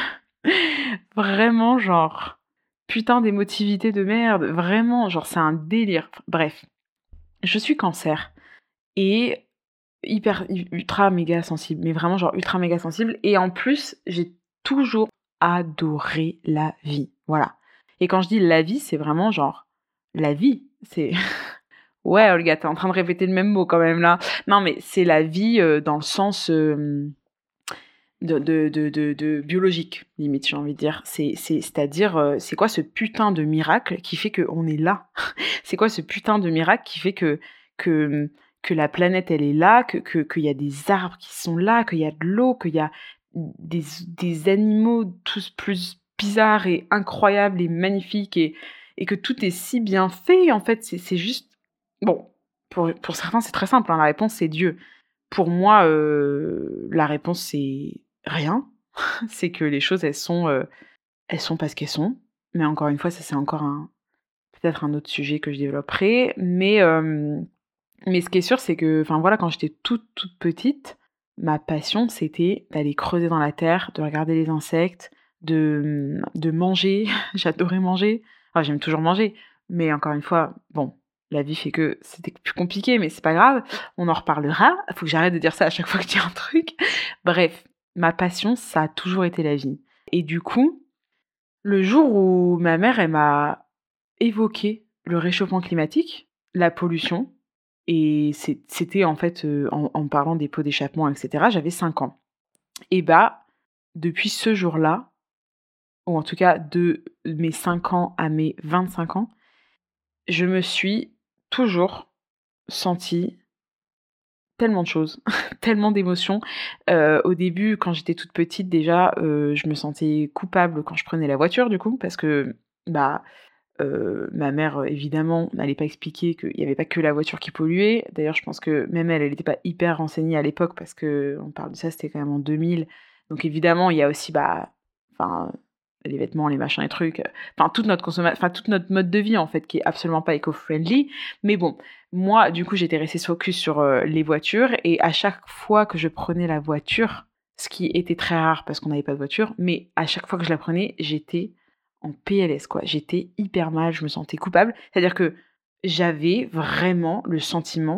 vraiment, genre, putain d'émotivité de merde. Vraiment, genre, c'est un délire. Bref, je suis cancer. Et hyper, ultra méga sensible, mais vraiment genre ultra méga sensible. Et en plus, j'ai toujours adoré la vie. Voilà. Et quand je dis la vie, c'est vraiment genre la vie. C'est. Ouais, Olga, t'es en train de répéter le même mot quand même là. Non, mais c'est la vie euh, dans le sens euh, de, de, de, de, de biologique, limite, j'ai envie de dire. C'est, c'est, c'est-à-dire, euh, c'est quoi ce putain de miracle qui fait qu'on est là? C'est quoi ce putain de miracle qui fait que, que, que la planète, elle est là, que, que, qu'il y a des arbres qui sont là, qu'il y a de l'eau, qu'il y a des, des animaux tous plus bizarres et incroyables et magnifiques et, et que tout est si bien fait, en fait, c'est, c'est juste... Bon, pour, pour certains, c'est très simple, hein, la réponse, c'est Dieu. Pour moi, euh, la réponse, c'est rien. C'est que les choses, elles sont, euh, elles sont parce qu'elles sont. Mais encore une fois, ça, c'est encore un, peut-être un autre sujet que je développerai. Mais, euh, mais ce qui est sûr, c'est que, enfin voilà, quand j'étais toute, toute petite, ma passion, c'était d'aller creuser dans la terre, de regarder les insectes, de, de manger. J'adorais manger. Enfin, j'aime toujours manger. Mais encore une fois, bon, la vie fait que c'était plus compliqué, mais c'est pas grave. On en reparlera. Faut que j'arrête de dire ça à chaque fois que je dis un truc. Bref, ma passion, ça a toujours été la vie. Et du coup, le jour où ma mère, elle m'a évoqué le réchauffement climatique, la pollution, et c'est- c'était en fait, euh, en, en parlant des pots d'échappement, et cetera, j'avais cinq ans. Et bah, depuis ce jour-là, ou en tout cas de mes cinq ans à mes vingt-cinq ans, je me suis toujours sentie tellement de choses, tellement d'émotions. Heu, au début, quand j'étais toute petite déjà, heu, je me sentais coupable quand je prenais la voiture du coup, parce que, bah, heu, ma mère, heu, évidemment, n'allait pas expliquer qu'il y avait pas que la voiture qui polluait. D'ailleurs, je pense que même elle, elle était pas hyper renseignée à l'époque parce qu'on parle de ça, c'était quand même en deux mille. Donc évidemment, il y a aussi, bah, enfin, les vêtements, les machins, les trucs, heu, enfin toute notre consomma enfin toute notre mode de vie en fait qui est absolument pas éco-friendly. Mais bon, moi, du coup, j'étais restée focus sur, heu, les voitures et à chaque fois que je prenais la voiture, ce qui était très rare parce qu'on n'avait pas de voiture, mais à chaque fois que je la prenais, j'étais en P L S quoi. J'étais hyper mal, je me sentais coupable. C'est-à-dire que j'avais vraiment le sentiment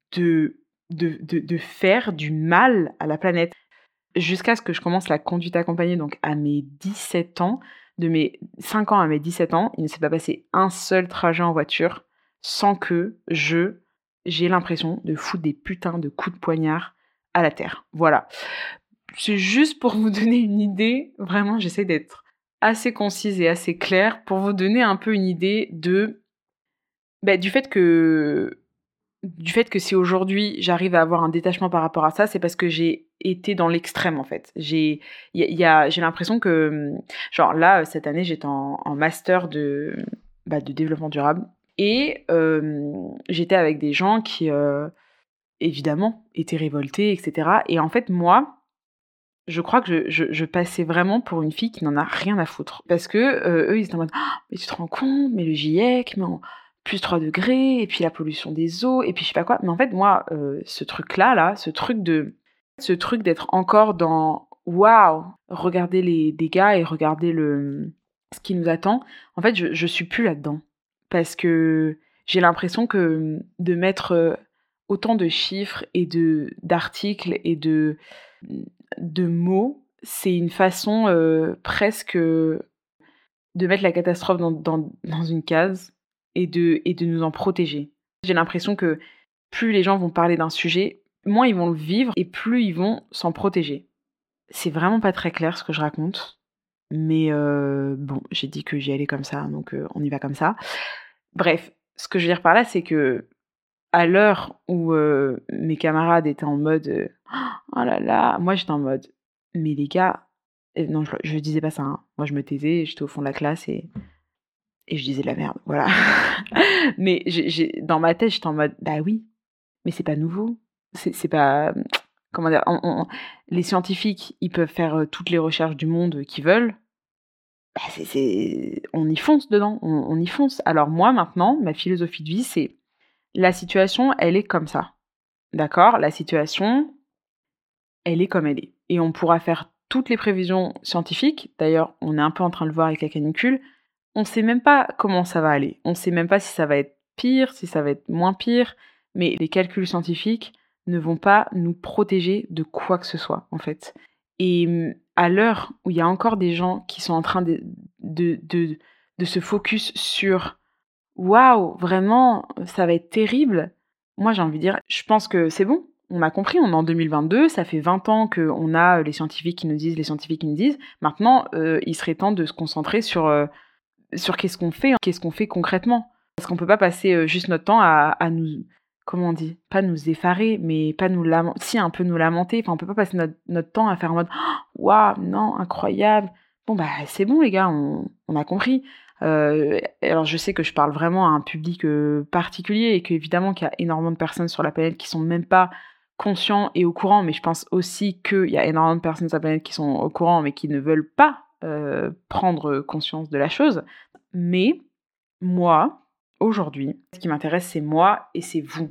de de de de faire du mal à la planète. Jusqu'à ce que je commence la conduite accompagnée, donc à mes dix-sept ans, de mes cinq ans à mes dix-sept ans, il ne s'est pas passé un seul trajet en voiture sans que je j'ai l'impression de foutre des putains de coups de poignard à la terre. Voilà. C'est juste pour vous donner une idée, vraiment j'essaie d'être assez concise et assez claire pour vous donner un peu une idée de bah, du fait que du fait que si aujourd'hui j'arrive à avoir un détachement par rapport à ça, c'est parce que j'ai été dans l'extrême en fait. J'ai il y a, y a- j'ai l'impression que genre là cette année j'étais en, en master de bah, de développement durable et euh, j'étais avec des gens qui euh, évidemment étaient révoltés, et cetera. Et en fait moi je crois que je, je, je passais vraiment pour une fille qui n'en a rien à foutre. Parce que euh, eux, ils étaient en mode «Ah, mais tu te rends compte, mais le GIEC, mais en plus trois degrés, et puis la pollution des eaux, et puis je sais pas quoi». Mais en fait, moi, euh, ce truc-là, là, ce truc de, ce truc d'être encore dans waouh, regardez les dégâts et regardez le, ce qui nous attend, en fait, je, je suis plus là-dedans. Parce que j'ai l'impression que de mettre euh, autant de chiffres et de d'articles et de de mots, c'est une façon euh, presque de mettre la catastrophe dans, dans, dans une case et de, et de nous en protéger. J'ai l'impression que plus les gens vont parler d'un sujet, moins ils vont le vivre et plus ils vont s'en protéger. C'est vraiment pas très clair ce que je raconte, mais euh, bon, j'ai dit que j'y allais comme ça, donc euh, on y va comme ça. Bref, ce que je veux dire par là, c'est que à l'heure où euh, mes camarades étaient en mode euh, oh là là, moi j'étais en mode mais les gars, euh, non, je, je disais pas ça, hein. Moi je me taisais, j'étais au fond de la classe et, et je disais de la merde, voilà. Mais j'ai, j'ai- dans ma tête, j'étais en mode bah oui, mais c'est pas nouveau. C'est, c'est pas. Comment dire on- on- Les scientifiques, ils peuvent faire euh, toutes les recherches du monde qu'ils veulent. Bah, c'est, c'est- on y fonce dedans, on, on y fonce. Alors moi maintenant, ma philosophie de vie, c'est la situation, elle est comme ça. D'accord? La situation, elle est comme elle est. Et on pourra faire toutes les prévisions scientifiques. D'ailleurs, on est un peu en train de le voir avec la canicule. On ne sait même pas comment ça va aller. On ne sait même pas si ça va être pire, si ça va être moins pire. Mais les calculs scientifiques ne vont pas nous protéger de quoi que ce soit, en fait. Et hum, à l'heure où il y a encore des gens qui sont en train de, de, de, de se focus sur waouh, vraiment, ça va être terrible. Moi, j'ai envie de dire, je pense que c'est bon. On a compris, on est en deux mille vingt-deux, ça fait vingt ans qu'on a euh, les scientifiques qui nous disent, les scientifiques qui nous disent. Maintenant, euh, il serait temps de se concentrer sur, euh, sur qu'est-ce qu'on fait, qu'est-ce qu'on fait concrètement. Parce qu'on peut pas passer euh, juste notre temps à, à nous, comment on dit, pas nous effarer, mais pas nous lamenter, si un peu nous lamenter. Enfin, on peut pas passer notre, notre temps à faire en mode, waouh, non, incroyable. Bon, bah, c'est bon, les gars, on, on a compris. Euh, alors je sais que je parle vraiment à un public euh, particulier et qu'évidemment qu'il y a énormément de personnes sur la planète qui sont même pas conscients et au courant, mais je pense aussi qu'il y a énormément de personnes sur la planète qui sont au courant mais qui ne veulent pas euh, prendre conscience de la chose. Mais moi, aujourd'hui, ce qui m'intéresse, c'est moi et c'est vous.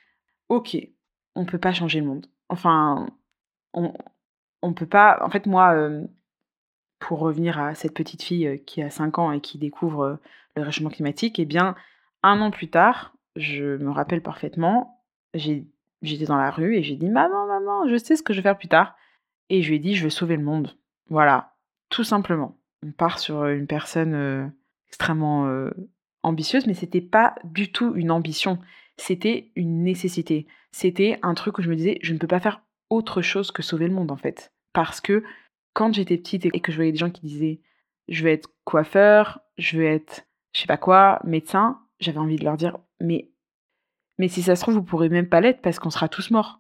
Ok, on peut pas changer le monde. Enfin, on, on peut pas. En fait, moi, euh, pour revenir à cette petite fille euh, qui a cinq ans et qui découvre euh, le réchauffement climatique, eh bien, un an plus tard, je me rappelle parfaitement, j'ai, j'étais dans la rue et j'ai dit «Maman, maman, je sais ce que je vais faire plus tard». Et je lui ai dit «Je vais sauver le monde». Voilà, tout simplement. On part sur euh, une personne euh, extrêmement euh, ambitieuse, mais c'était pas du tout une ambition, c'était une nécessité. C'était un truc où je me disais «Je ne peux pas faire autre chose que sauver le monde, en fait». Parce que quand j'étais petite et que je voyais des gens qui disaient je vais être coiffeur, je vais être je sais pas quoi, médecin, j'avais envie de leur dire mais mais si ça se trouve vous pourrez même pas l'être parce qu'on sera tous morts.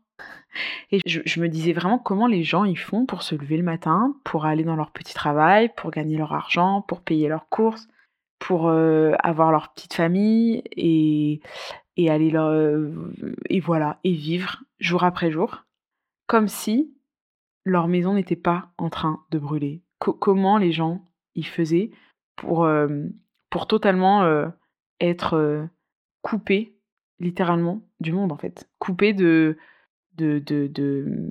Et je, je me disais vraiment comment les gens ils font pour se lever le matin, pour aller dans leur petit travail, pour gagner leur argent, pour payer leurs courses, pour euh, avoir leur petite famille et et aller leur, euh, et voilà et vivre jour après jour comme si leur maison n'était pas en train de brûler. Co- comment les gens y faisaient pour, euh, pour totalement euh, être euh, coupés, littéralement, du monde, en fait. Coupés de, de, de, de,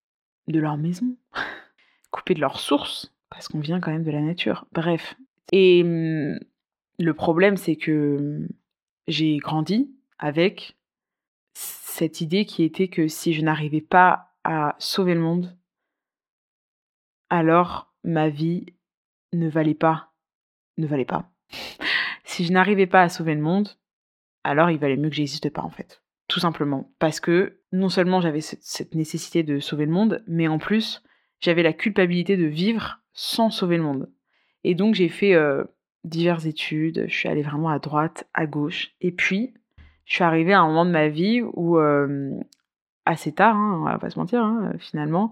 de leur maison, coupés de leurs sources, parce qu'on vient quand même de la nature. Bref. Et hum, le problème, c'est que hum, j'ai grandi avec cette idée qui était que si je n'arrivais pas à sauver le monde, alors ma vie ne valait pas, ne valait pas. Si je n'arrivais pas à sauver le monde, alors il valait mieux que j'existe pas en fait. Tout simplement. Parce que non seulement j'avais cette, cette nécessité de sauver le monde, mais en plus, j'avais la culpabilité de vivre sans sauver le monde. Et donc j'ai fait euh, diverses études, je suis allée vraiment à droite, à gauche. Et puis, je suis arrivée à un moment de ma vie où, euh, assez tard, hein, on va pas se mentir, hein, finalement,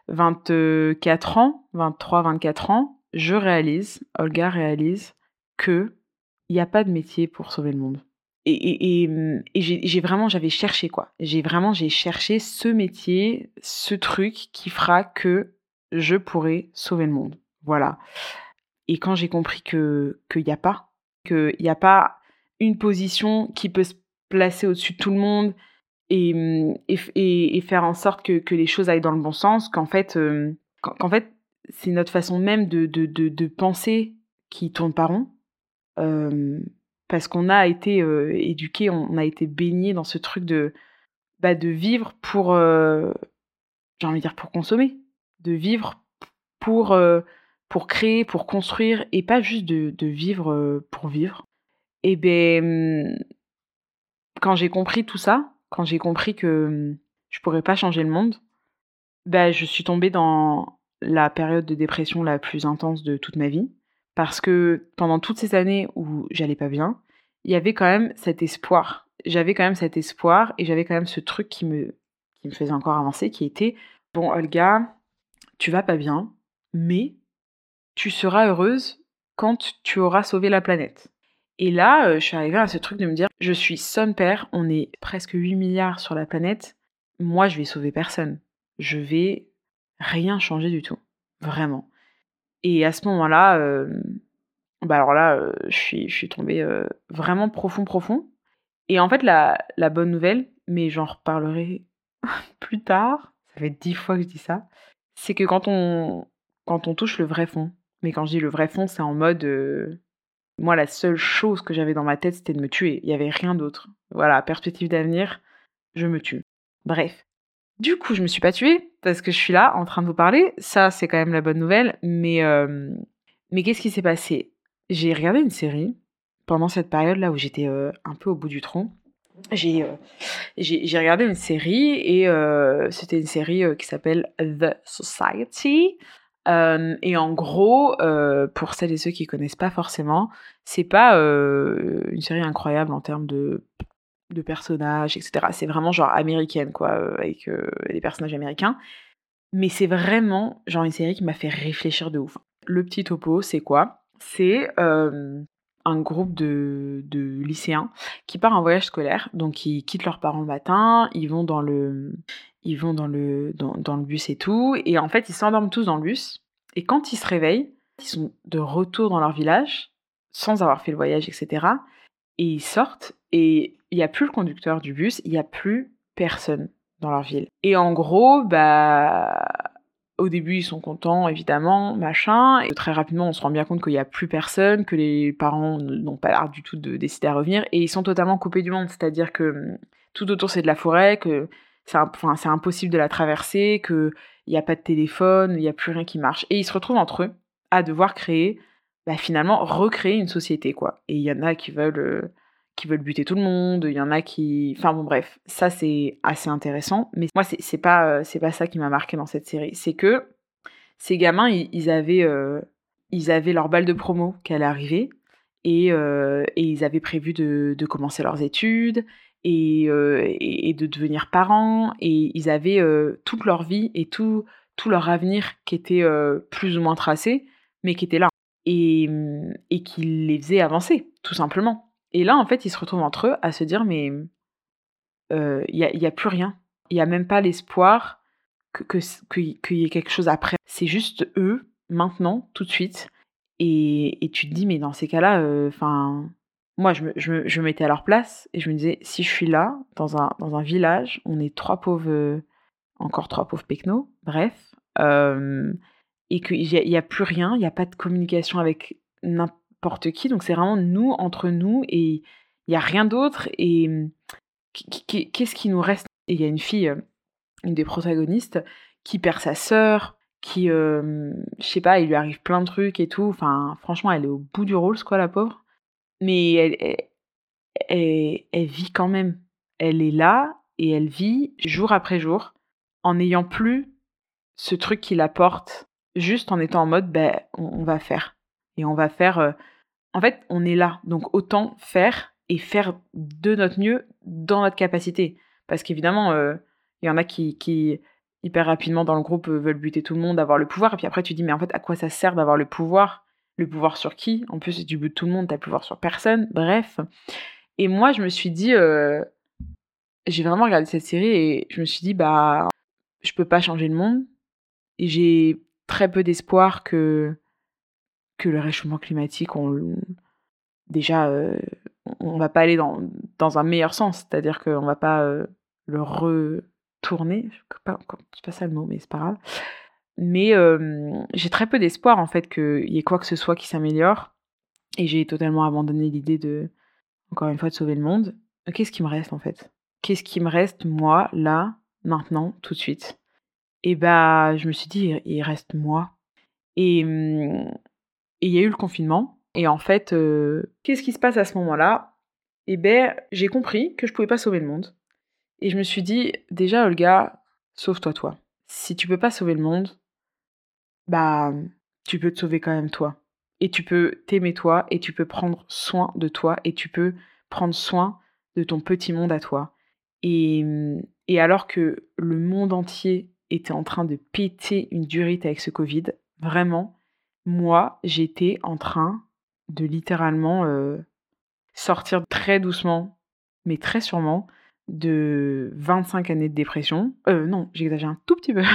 vingt-quatre ans, vingt-trois vingt-quatre ans, je réalise, Olga réalise, que il n'y a pas de métier pour sauver le monde. Et, et, et, et j'ai, j'ai vraiment, j'avais cherché quoi. J'ai vraiment, j'ai cherché ce métier, ce truc qui fera que je pourrai sauver le monde. Voilà. Et quand j'ai compris que qu'il n'y a pas, qu'il n'y a pas une position qui peut se placer au-dessus de tout le monde et, et, et, et faire en sorte que, que les choses aillent dans le bon sens, qu'en fait, euh, qu'en, qu'en fait c'est notre façon même de, de, de, de penser qui tourne pas rond. Euh, parce qu'on a été euh, éduqués, on a été baignés dans ce truc de, bah, de vivre pour, euh, j'ai envie de dire pour consommer, de vivre pour, euh, pour créer, pour construire, et pas juste de, de vivre euh, pour vivre. Et ben, quand j'ai compris tout ça, quand j'ai compris que je pourrais pas changer le monde, bah, je suis tombée dans la période de dépression la plus intense de toute ma vie. Parce que pendant toutes ces années où j'allais pas bien, il y avait quand même cet espoir. J'avais quand même cet espoir et j'avais quand même ce truc qui me, qui me faisait encore avancer, qui était « Bon, Olga, tu vas pas bien, mais tu seras heureuse quand tu auras sauvé la planète. » Et là, euh, je suis arrivée à ce truc de me dire « Je suis son père, on est presque huit milliards sur la planète, moi je vais sauver personne. Je vais rien changer du tout. Vraiment. » Et à ce moment-là, euh, bah alors là, euh, je suis, je suis tombée euh, vraiment profond, profond. Et en fait, la, la bonne nouvelle, mais j'en reparlerai plus tard, ça fait dix fois que je dis ça, c'est que quand on, quand on touche le vrai fond, mais quand je dis le vrai fond, c'est en mode, euh, moi, la seule chose que j'avais dans ma tête, c'était de me tuer. Il n'y avait rien d'autre. Voilà, perspective d'avenir, je me tue. Bref. Du coup, je me suis pas tuée, parce que je suis là, en train de vous parler. Ça, c'est quand même la bonne nouvelle. Mais, euh, mais qu'est-ce qui s'est passé ? J'ai regardé une série pendant cette période-là où j'étais euh, un peu au bout du tronc. J'ai, euh, j'ai, j'ai regardé une série et euh, c'était une série euh, qui s'appelle The Society. Euh, et en gros, euh, pour celles et ceux qui connaissent pas forcément, c'est pas euh, une série incroyable en termes de de personnages, et cetera. C'est vraiment genre américaine, quoi, euh, avec euh, des personnages américains. Mais c'est vraiment genre une série qui m'a fait réfléchir de ouf. Le petit topo, c'est quoi ? C'est euh, un groupe de, de lycéens qui part en voyage scolaire. Donc ils quittent leurs parents le matin, ils vont dans le, ils vont dans le, dans, dans le bus et tout. Et en fait, ils s'endorment tous dans le bus. Et quand ils se réveillent, ils sont de retour dans leur village, sans avoir fait le voyage, et cetera. Et ils sortent et il n'y a plus le conducteur du bus, il n'y a plus personne dans leur ville. Et en gros, bah, au début, ils sont contents, évidemment, machin. Et très rapidement, on se rend bien compte qu'il n'y a plus personne, que les parents n'ont pas l'air du tout de décider à revenir. Et ils sont totalement coupés du monde, c'est-à-dire que tout autour, c'est de la forêt, que c'est, enfin, c'est impossible de la traverser, qu'il n'y a pas de téléphone, il n'y a plus rien qui marche. Et ils se retrouvent entre eux à devoir créer, bah, finalement, recréer une société, quoi. Et il y en a qui veulent... Euh, qui veulent buter tout le monde, il y en a qui... Enfin bon bref, ça c'est assez intéressant, mais moi c'est, c'est, pas, euh, c'est pas ça qui m'a marqué dans cette série, c'est que ces gamins, ils, ils, avaient, euh, ils avaient leur balle de promo qui allait arriver, et, euh, et ils avaient prévu de, de commencer leurs études, et, euh, et, et de devenir parents, et ils avaient euh, toute leur vie et tout, tout leur avenir qui était euh, plus ou moins tracé, mais qui était là, et, et qui les faisait avancer, tout simplement. Et là, en fait, ils se retrouvent entre eux à se dire, mais il euh, n'y a, y a plus rien. Il n'y a même pas l'espoir que, que, que, qu'il y ait quelque chose après. C'est juste eux, maintenant, tout de suite. Et, et tu te dis, mais dans ces cas-là, enfin, euh, moi, je me, je, me, je me mettais à leur place et je me disais, si je suis là, dans un, dans un village, on est trois pauvres, euh, encore trois pauvres pecnos, bref, euh, et qu'il n'y a, y a plus rien, il n'y a pas de communication avec n'importe qui, donc c'est vraiment nous, entre nous, et il n'y a rien d'autre, et qu'est-ce qui nous reste? Et il y a une fille, euh, une des protagonistes, qui perd sa sœur, qui, euh, je sais pas, il lui arrive plein de trucs et tout. Enfin, franchement, elle est au bout du rôle, quoi, la pauvre. Mais elle, elle, elle, elle vit quand même. Elle est là et elle vit jour après jour en n'ayant plus ce truc qui la porte, juste en étant en mode, ben, on, on va faire. Et on va faire... euh, En fait, on est là, donc autant faire et faire de notre mieux dans notre capacité. Parce qu'évidemment, il euh, y en a qui, qui, hyper rapidement dans le groupe, euh, veulent buter tout le monde, avoir le pouvoir. Et puis après, tu dis, mais en fait, à quoi ça sert d'avoir le pouvoir? Le pouvoir sur qui? En plus, si tu butes tout le monde, t'as le pouvoir sur personne. Bref. Et moi, je me suis dit... euh, j'ai vraiment regardé cette série et je me suis dit, bah, je peux pas changer le monde. Et j'ai très peu d'espoir que, que le réchauffement climatique, on, déjà, euh, on va pas aller dans, dans un meilleur sens. C'est-à-dire qu'on va pas euh, le retourner. C'est pas, c'est pas ça le mot, mais c'est pas grave. Mais euh, j'ai très peu d'espoir, en fait, qu'il y ait quoi que ce soit qui s'améliore. Et j'ai totalement abandonné l'idée de, encore une fois, de sauver le monde. Qu'est-ce qui me reste, en fait? Qu'est-ce qui me reste, moi, là, maintenant, tout de suite? Et bah, je me suis dit, il reste moi. Et hum, il y a eu le confinement. Et en fait, euh, qu'est-ce qui se passe à ce moment-là? Eh ben, j'ai compris que je pouvais pas sauver le monde. Et je me suis dit, déjà, Olga, sauve-toi toi. Si tu peux pas sauver le monde, bah, tu peux te sauver quand même toi. Et tu peux t'aimer toi, et tu peux prendre soin de toi, et tu peux prendre soin de ton petit monde à toi. Et, et alors que le monde entier était en train de péter une durite avec ce Covid, vraiment, moi, j'étais en train de littéralement euh, sortir très doucement, mais très sûrement, de vingt-cinq années de dépression. Euh, non, j'exagère un tout petit peu.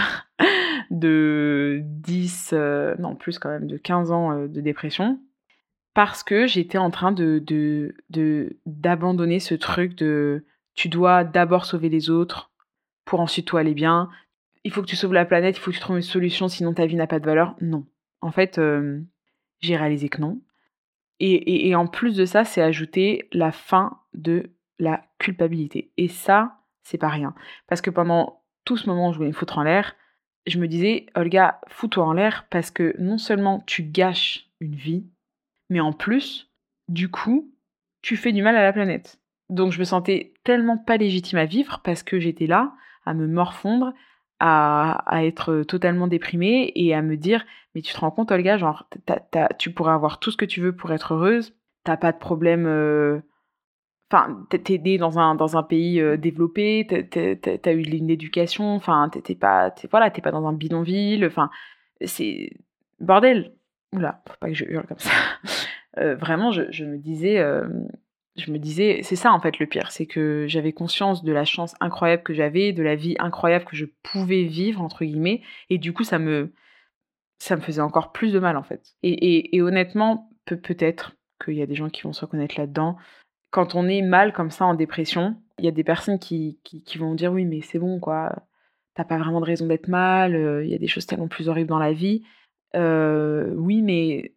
de dix, euh, non plus quand même, de quinze ans euh, de dépression. Parce que j'étais en train de, de, de, d'abandonner ce truc de tu dois d'abord sauver les autres pour ensuite toi aller bien. Il faut que tu sauves la planète, il faut que tu trouves une solution, sinon ta vie n'a pas de valeur. Non. En fait, euh, j'ai réalisé que non. Et, et, et en plus de ça, c'est ajouter la fin de la culpabilité. Et ça, c'est pas rien. Parce que pendant tout ce moment où je voulais me foutre en l'air, je me disais, Olga, fous-toi en l'air parce que non seulement tu gâches une vie, mais en plus, du coup, tu fais du mal à la planète. Donc je me sentais tellement pas légitime à vivre parce que j'étais là à me morfondre, à, à être totalement déprimée et à me dire mais tu te rends compte Olga, genre t'as, t'as, tu pourrais avoir tout ce que tu veux pour être heureuse, t'as pas de problème, euh... enfin t'es né dans un, dans un pays euh, développé, t'as, t'as, t'as eu une éducation, enfin t'es, t'es pas, t'es, voilà, t'es pas dans un bidonville, enfin c'est bordel. Oula, faut pas que je hurle comme ça. Euh, vraiment, je, je me disais, euh, je me disais, c'est ça en fait le pire, c'est que j'avais conscience de la chance incroyable que j'avais, de la vie incroyable que je pouvais vivre entre guillemets, et du coup ça me, ça me faisait encore plus de mal en fait. Et, et, et honnêtement, peut, peut-être qu'il y a des gens qui vont se reconnaître là-dedans. Quand on est mal comme ça en dépression, il y a des personnes qui, qui, qui vont dire oui mais c'est bon quoi, t'as pas vraiment de raison d'être mal, il y a des choses tellement plus horribles dans la vie. Euh, oui mais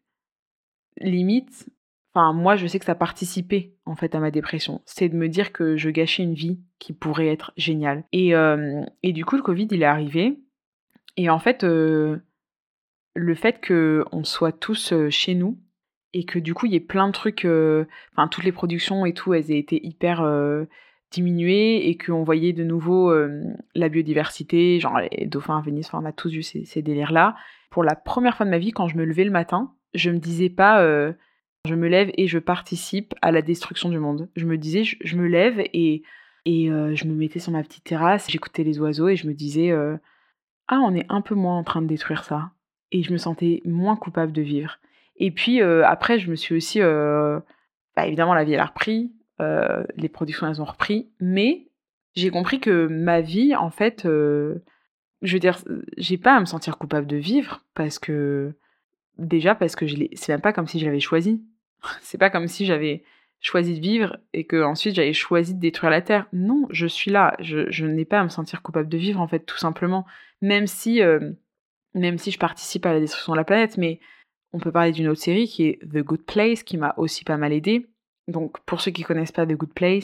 limite, enfin moi je sais que ça participait en fait à ma dépression, c'est de me dire que je gâchais une vie qui pourrait être géniale. Et, euh, et du coup le Covid il est arrivé, et en fait euh, le fait qu'on soit tous euh, chez nous, et que du coup il y ait plein de trucs, euh, enfin toutes les productions et tout, elles aient été hyper euh, diminuées, et qu'on voyait de nouveau euh, la biodiversité, genre les dauphins à Venise, enfin on a tous vu ces, ces délires-là. Pour la première fois de ma vie, quand je me levais le matin, je me disais pas euh, je me lève et je participe à la destruction du monde. Je me disais je, je me lève et, et euh, je me mettais sur ma petite terrasse, j'écoutais les oiseaux et je me disais euh, ah on est un peu moins en train de détruire ça. Et je me sentais moins coupable de vivre. Et puis euh, après, je me suis aussi... euh, bah, évidemment, la vie, elle a repris. euh, les productions, elles ont repris. Mais j'ai compris que ma vie, en fait... euh, je veux dire, j'ai pas à me sentir coupable de vivre parce que... Déjà, parce que je l'ai- c'est même pas comme si je l'avais choisi. C'est pas comme si j'avais choisi de vivre et que ensuite j'avais choisi de détruire la Terre. Non, je suis là. Je, je n'ai pas à me sentir coupable de vivre, en fait, tout simplement. Même si... euh, même si je participe à la destruction de la planète, mais on peut parler d'une autre série qui est The Good Place, qui m'a aussi pas mal aidée. Donc, pour ceux qui connaissent pas The Good Place,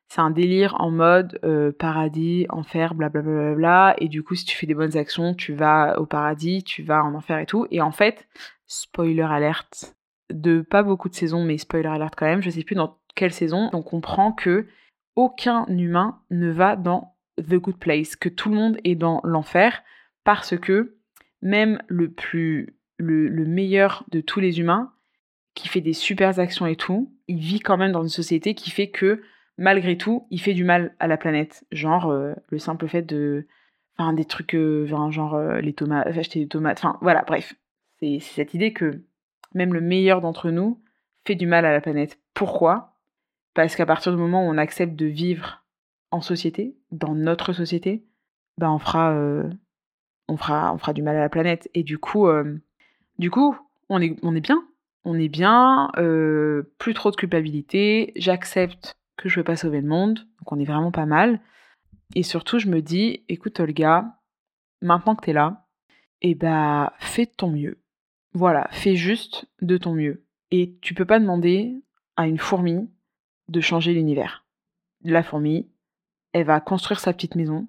c'est un délire en mode euh, paradis, enfer, blablabla. Bla bla bla, et du coup, si tu fais des bonnes actions, tu vas au paradis, tu vas en enfer et tout. Et en fait, spoiler alerte, de pas beaucoup de saisons, mais spoiler alerte quand même, je sais plus dans quelle saison, on comprend que aucun humain ne va dans The Good Place, que tout le monde est dans l'enfer, parce que même le plus, le, le meilleur de tous les humains, qui fait des super actions et tout, il vit quand même dans une société qui fait que, malgré tout, il fait du mal à la planète. Genre, euh, le simple fait de... Enfin, des trucs, euh, genre, genre euh, les tomates, acheter des tomates, enfin, voilà, bref. C'est, c'est cette idée que même le meilleur d'entre nous fait du mal à la planète. Pourquoi ? Parce qu'à partir du moment où on accepte de vivre en société, dans notre société, ben on fera, euh, on fera, on fera du mal à la planète. Et du coup, euh, du coup, on est, on est bien. On est bien, euh, plus trop de culpabilité, j'accepte que je ne veux pas sauver le monde, donc on est vraiment pas mal. Et surtout, je me dis, écoute Olga, maintenant que t'es là, eh bah, fais de ton mieux. Voilà, fais juste de ton mieux. Et tu peux pas demander à une fourmi de changer l'univers. La fourmi, elle va construire sa petite maison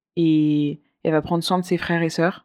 et elle va prendre soin de ses frères et sœurs.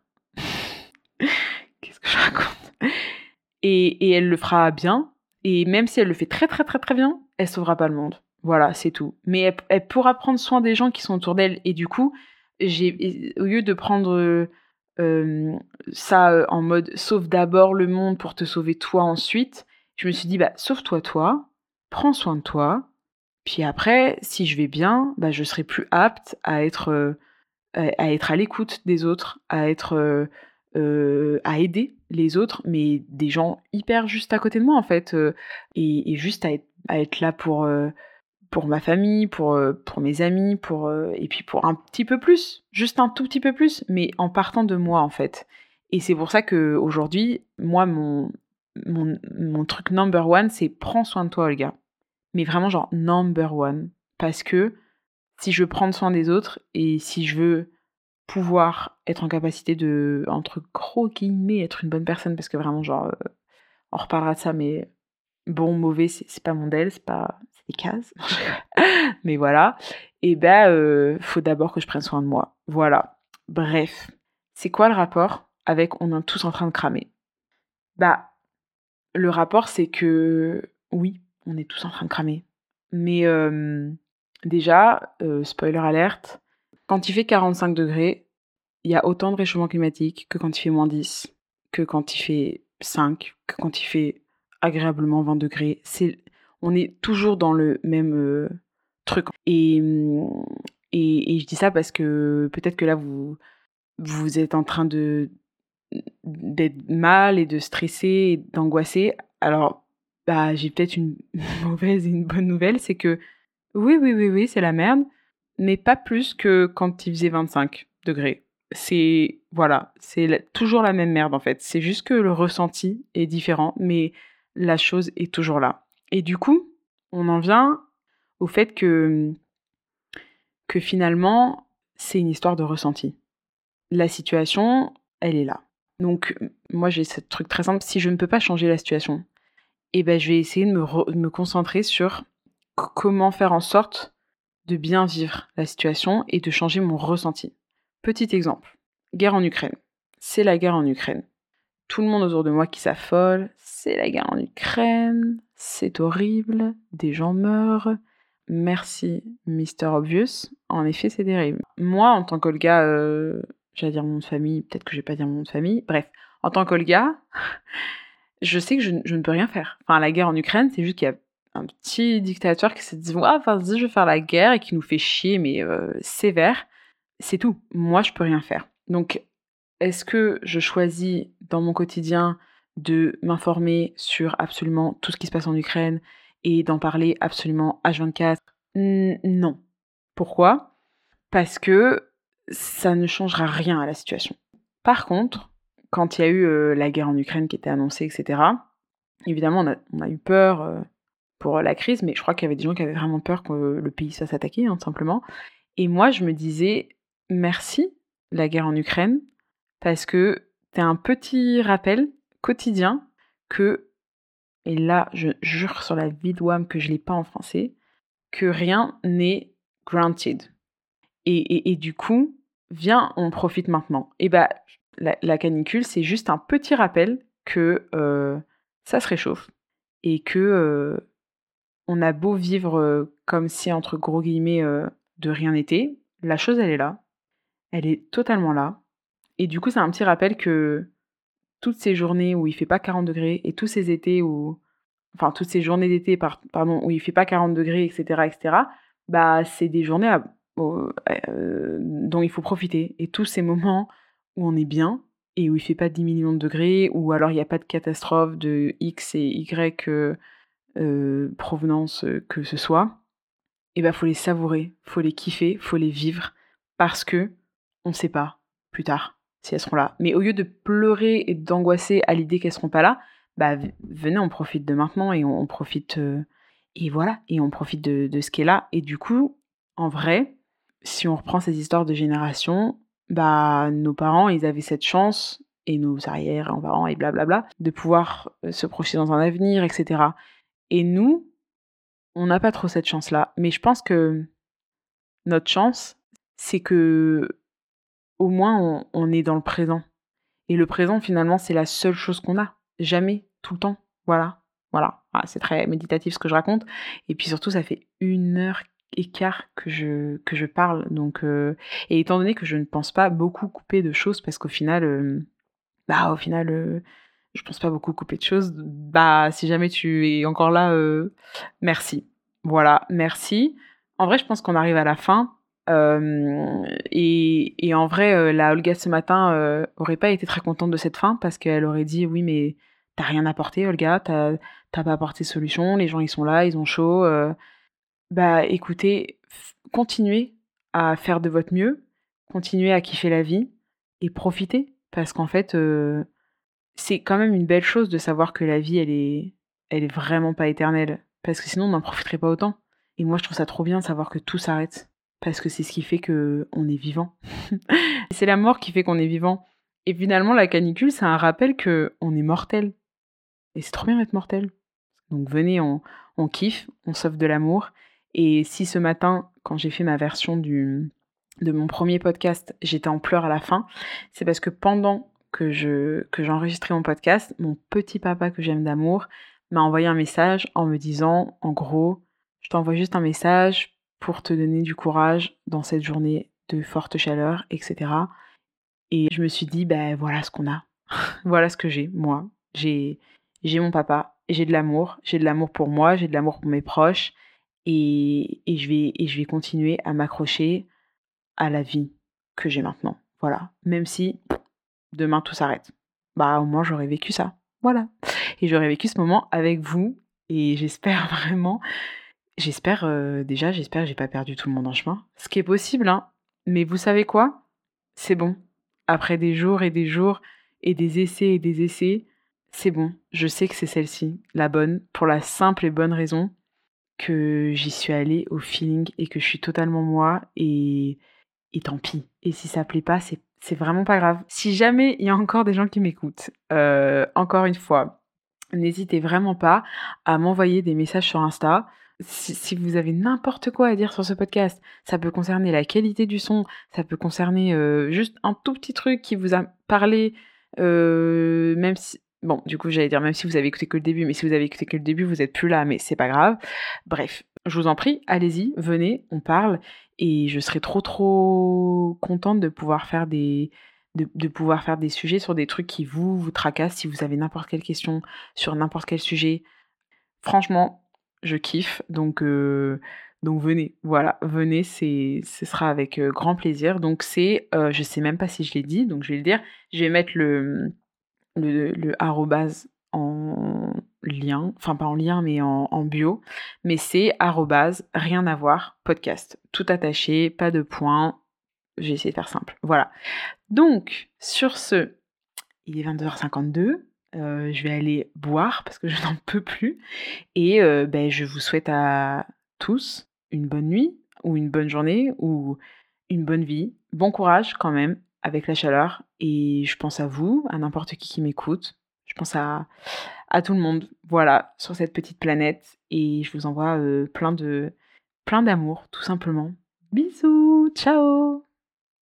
Qu'est-ce que je raconte ? Et, et elle le fera bien. Et même si elle le fait très très très très bien, elle sauvera pas le monde. Voilà, c'est tout. Mais elle, elle pourra prendre soin des gens qui sont autour d'elle. Et du coup, j'ai, au lieu de prendre euh, ça euh, en mode sauve d'abord le monde pour te sauver toi ensuite, je me suis dit, bah, sauve-toi toi, prends soin de toi. Puis après, si je vais bien, bah, je serai plus apte à être, euh, à être à l'écoute des autres, à être, euh, euh, à aider les autres, mais des gens hyper juste à côté de moi en fait, euh, et, et juste à être, à être là pour, euh, pour ma famille, pour, euh, pour mes amis, pour, euh, et puis pour un petit peu plus, juste un tout petit peu plus, mais en partant de moi en fait. Et c'est pour ça que aujourd'hui, moi, mon, mon, mon truc number one, c'est prends soin de toi, Olga. Mais vraiment genre number one. Parce que si je veux prendre soin des autres et si je veux pouvoir être en capacité de, entre gros guillemets, être une bonne personne, parce que vraiment, genre, euh, on reparlera de ça, mais bon, mauvais, c'est, c'est pas mon del, c'est pas, c'est des cases. Mais voilà. Et ben, euh, faut d'abord que je prenne soin de moi. Voilà. Bref. C'est quoi le rapport avec on est tous en train de cramer ? Bah, le rapport, c'est que, oui, on est tous en train de cramer. Mais euh, déjà, euh, spoiler alerte, quand il fait quarante-cinq degrés, il y a autant de réchauffement climatique que quand il fait moins dix, que quand il fait cinq, que quand il fait agréablement vingt degrés. C'est, on est toujours dans le même euh, truc. Et, et, et je dis ça parce que peut-être que là, vous, vous êtes en train de, d'être mal et de stresser et d'angoisser. Alors, bah, j'ai peut-être une mauvaise et une bonne nouvelle, c'est que oui, oui, oui, oui, c'est la merde, mais pas plus que quand il faisait vingt-cinq degrés. C'est, voilà, c'est la- toujours la même merde en fait. C'est juste que le ressenti est différent, mais la chose est toujours là. Et du coup, on en vient au fait que, que finalement, c'est une histoire de ressenti. La situation, elle est là. Donc, moi, j'ai ce truc très simple. Si je ne peux pas changer la situation, eh ben, je vais essayer de me, re- de me concentrer sur c- comment faire en sorte de bien vivre la situation et de changer mon ressenti. Petit exemple, guerre en Ukraine. C'est la guerre en Ukraine. Tout le monde autour de moi qui s'affole, c'est la guerre en Ukraine, c'est horrible, des gens meurent. Merci, mister Obvious. En effet, c'est terrible. Moi, en tant qu'Olga, euh, j'allais dire mon nom de famille, peut-être que je vais pas dire mon nom de famille, bref, en tant qu'Olga, je sais que je, je ne peux rien faire. Enfin, la guerre en Ukraine, c'est juste qu'il y a un petit dictateur qui se dit ah, vas-y, je vais faire la guerre et qui nous fait chier, mais euh, sévère. C'est tout. Moi, je peux rien faire. Donc, est-ce que je choisis dans mon quotidien de m'informer sur absolument tout ce qui se passe en Ukraine et d'en parler absolument H vingt-quatre ? N- Non. Pourquoi ? Parce que ça ne changera rien à la situation. Par contre, quand il y a eu euh, la guerre en Ukraine qui était annoncée, et cetera, évidemment, on a, on a eu peur euh, pour la crise, mais je crois qu'il y avait des gens qui avaient vraiment peur que le pays se fasse attaquer, hein, tout simplement. Et moi, je me disais, merci, la guerre en Ukraine, parce que c'est un petit rappel quotidien que, et là, je jure sur la vie de Wham que je ne l'ai pas en français, que rien n'est granted. Et, et, et du coup, viens, on profite maintenant. Et bah, la, la canicule, c'est juste un petit rappel que euh, ça se réchauffe et que euh, on a beau vivre euh, comme si, entre gros guillemets, euh, de rien n'était, la chose, elle est là. Elle est totalement là. Et du coup, c'est un petit rappel que toutes ces journées où il fait pas quarante degrés et tous ces étés où... Enfin, toutes ces journées d'été, par, pardon, où il fait pas quarante degrés, et cetera, et cetera, bah, c'est des journées à, au- euh, dont il faut profiter. Et tous ces moments où on est bien et où il fait pas dix millions de degrés, ou alors il n'y a pas de catastrophe de X et Y euh, euh, provenance euh, que ce soit, et bah, faut les savourer, faut les kiffer, faut les vivre, parce que on sait pas plus tard si elles seront là. Mais au lieu de pleurer et d'angoisser à l'idée qu'elles seront pas là, bah v- venez, on profite de maintenant et on, on profite euh, et voilà, et on profite de, de ce qui est là. Et du coup, en vrai, si on reprend ces histoires de génération, bah nos parents, ils avaient cette chance et nos arrière-parents et blablabla de pouvoir euh, se projeter dans un avenir, et cetera. Et nous, on n'a pas trop cette chance-là. Mais je pense que notre chance, c'est que au moins on, on est dans le présent. Et le présent, finalement, c'est la seule chose qu'on a. Jamais, tout le temps. Voilà. Voilà. Ah, c'est très méditatif ce que je raconte. Et puis surtout, ça fait une heure et quart que je, que je parle. Donc, euh, et étant donné que je ne pense pas beaucoup couper de choses, parce qu'au final, euh, bah, au final, euh, je pense pas beaucoup couper de choses. Bah, si jamais tu es encore là, euh, merci. Voilà, merci. En vrai, je pense qu'on arrive à la fin. Euh, et, et en vrai, euh, la Olga ce matin euh, aurait pas été très contente de cette fin parce qu'elle aurait dit oui, mais t'as rien apporté, Olga, t'as t'as pas apporté de solution, les gens ils sont là, ils ont chaud. euh. Bah écoutez, f- continuez à faire de votre mieux, continuez à kiffer la vie et profitez parce qu'en fait, euh, c'est quand même une belle chose de savoir que la vie, elle est, elle est vraiment pas éternelle. Parce que sinon, on n'en profiterait pas autant. Et moi, je trouve ça trop bien de savoir que tout s'arrête. Parce que c'est ce qui fait que on est vivant. C'est la mort qui fait qu'on est vivant. Et finalement, la canicule, c'est un rappel que on est mortel. Et c'est trop bien d'être mortel. Donc venez, on, on kiffe, on s'offre de l'amour. Et si ce matin, quand j'ai fait ma version du, de mon premier podcast, j'étais en pleurs à la fin, c'est parce que pendant que je que j'enregistrais mon podcast, mon petit papa que j'aime d'amour m'a envoyé un message en me disant, en gros, je t'envoie juste un message pour te donner du courage dans cette journée de forte chaleur, et cetera. Et je me suis dit, ben voilà ce qu'on a. Voilà ce que j'ai, moi. J'ai, j'ai mon papa, j'ai de l'amour, j'ai de l'amour pour moi, j'ai de l'amour pour mes proches, et, et, je vais, et je vais continuer à m'accrocher à la vie que j'ai maintenant. Voilà. Même si demain tout s'arrête. Bah, au moins j'aurais vécu ça. Voilà. Et j'aurais vécu ce moment avec vous, et j'espère vraiment, j'espère, euh, déjà, j'espère que j'ai pas perdu tout le monde en chemin. Ce qui est possible, hein. Mais vous savez quoi? C'est bon. Après des jours et des jours et des essais et des essais, c'est bon. Je sais que c'est celle-ci, la bonne, pour la simple et bonne raison que j'y suis allée au feeling et que je suis totalement moi et, et tant pis. Et si ça plaît pas, c'est, c'est vraiment pas grave. Si jamais il y a encore des gens qui m'écoutent, euh, encore une fois, n'hésitez vraiment pas à m'envoyer des messages sur Insta. Si, si vous avez n'importe quoi à dire sur ce podcast, ça peut concerner la qualité du son, ça peut concerner euh, juste un tout petit truc qui vous a parlé, euh, même si... Bon, du coup, j'allais dire même si vous avez écouté que le début, mais si vous avez écouté que le début, vous êtes plus là, mais c'est pas grave. Bref, je vous en prie, allez-y, venez, on parle, et je serai trop trop contente de pouvoir faire des... De, de pouvoir faire des sujets sur des trucs qui vous, vous tracassent, si vous avez n'importe quelle question sur n'importe quel sujet. Franchement, je kiffe, donc, euh, donc venez, voilà, venez, c'est, ce sera avec euh, grand plaisir. Donc c'est, euh, je sais même pas si je l'ai dit, donc je vais le dire, je vais mettre le, le, le arrobase en lien, enfin pas en lien, mais en, en bio, mais c'est arrobase, rien à voir, podcast, tout attaché, pas de points, j'ai essayé de faire simple, voilà. Donc, sur ce, il est vingt-deux heures cinquante-deux, euh, je vais aller boire parce que je n'en peux plus. Et euh, ben, je vous souhaite à tous une bonne nuit ou une bonne journée ou une bonne vie. Bon courage quand même avec la chaleur. Et je pense à vous, à n'importe qui qui m'écoute. Je pense à, à tout le monde, voilà, sur cette petite planète. Et je vous envoie euh, plein de plein d'amour, tout simplement. Bisous, ciao!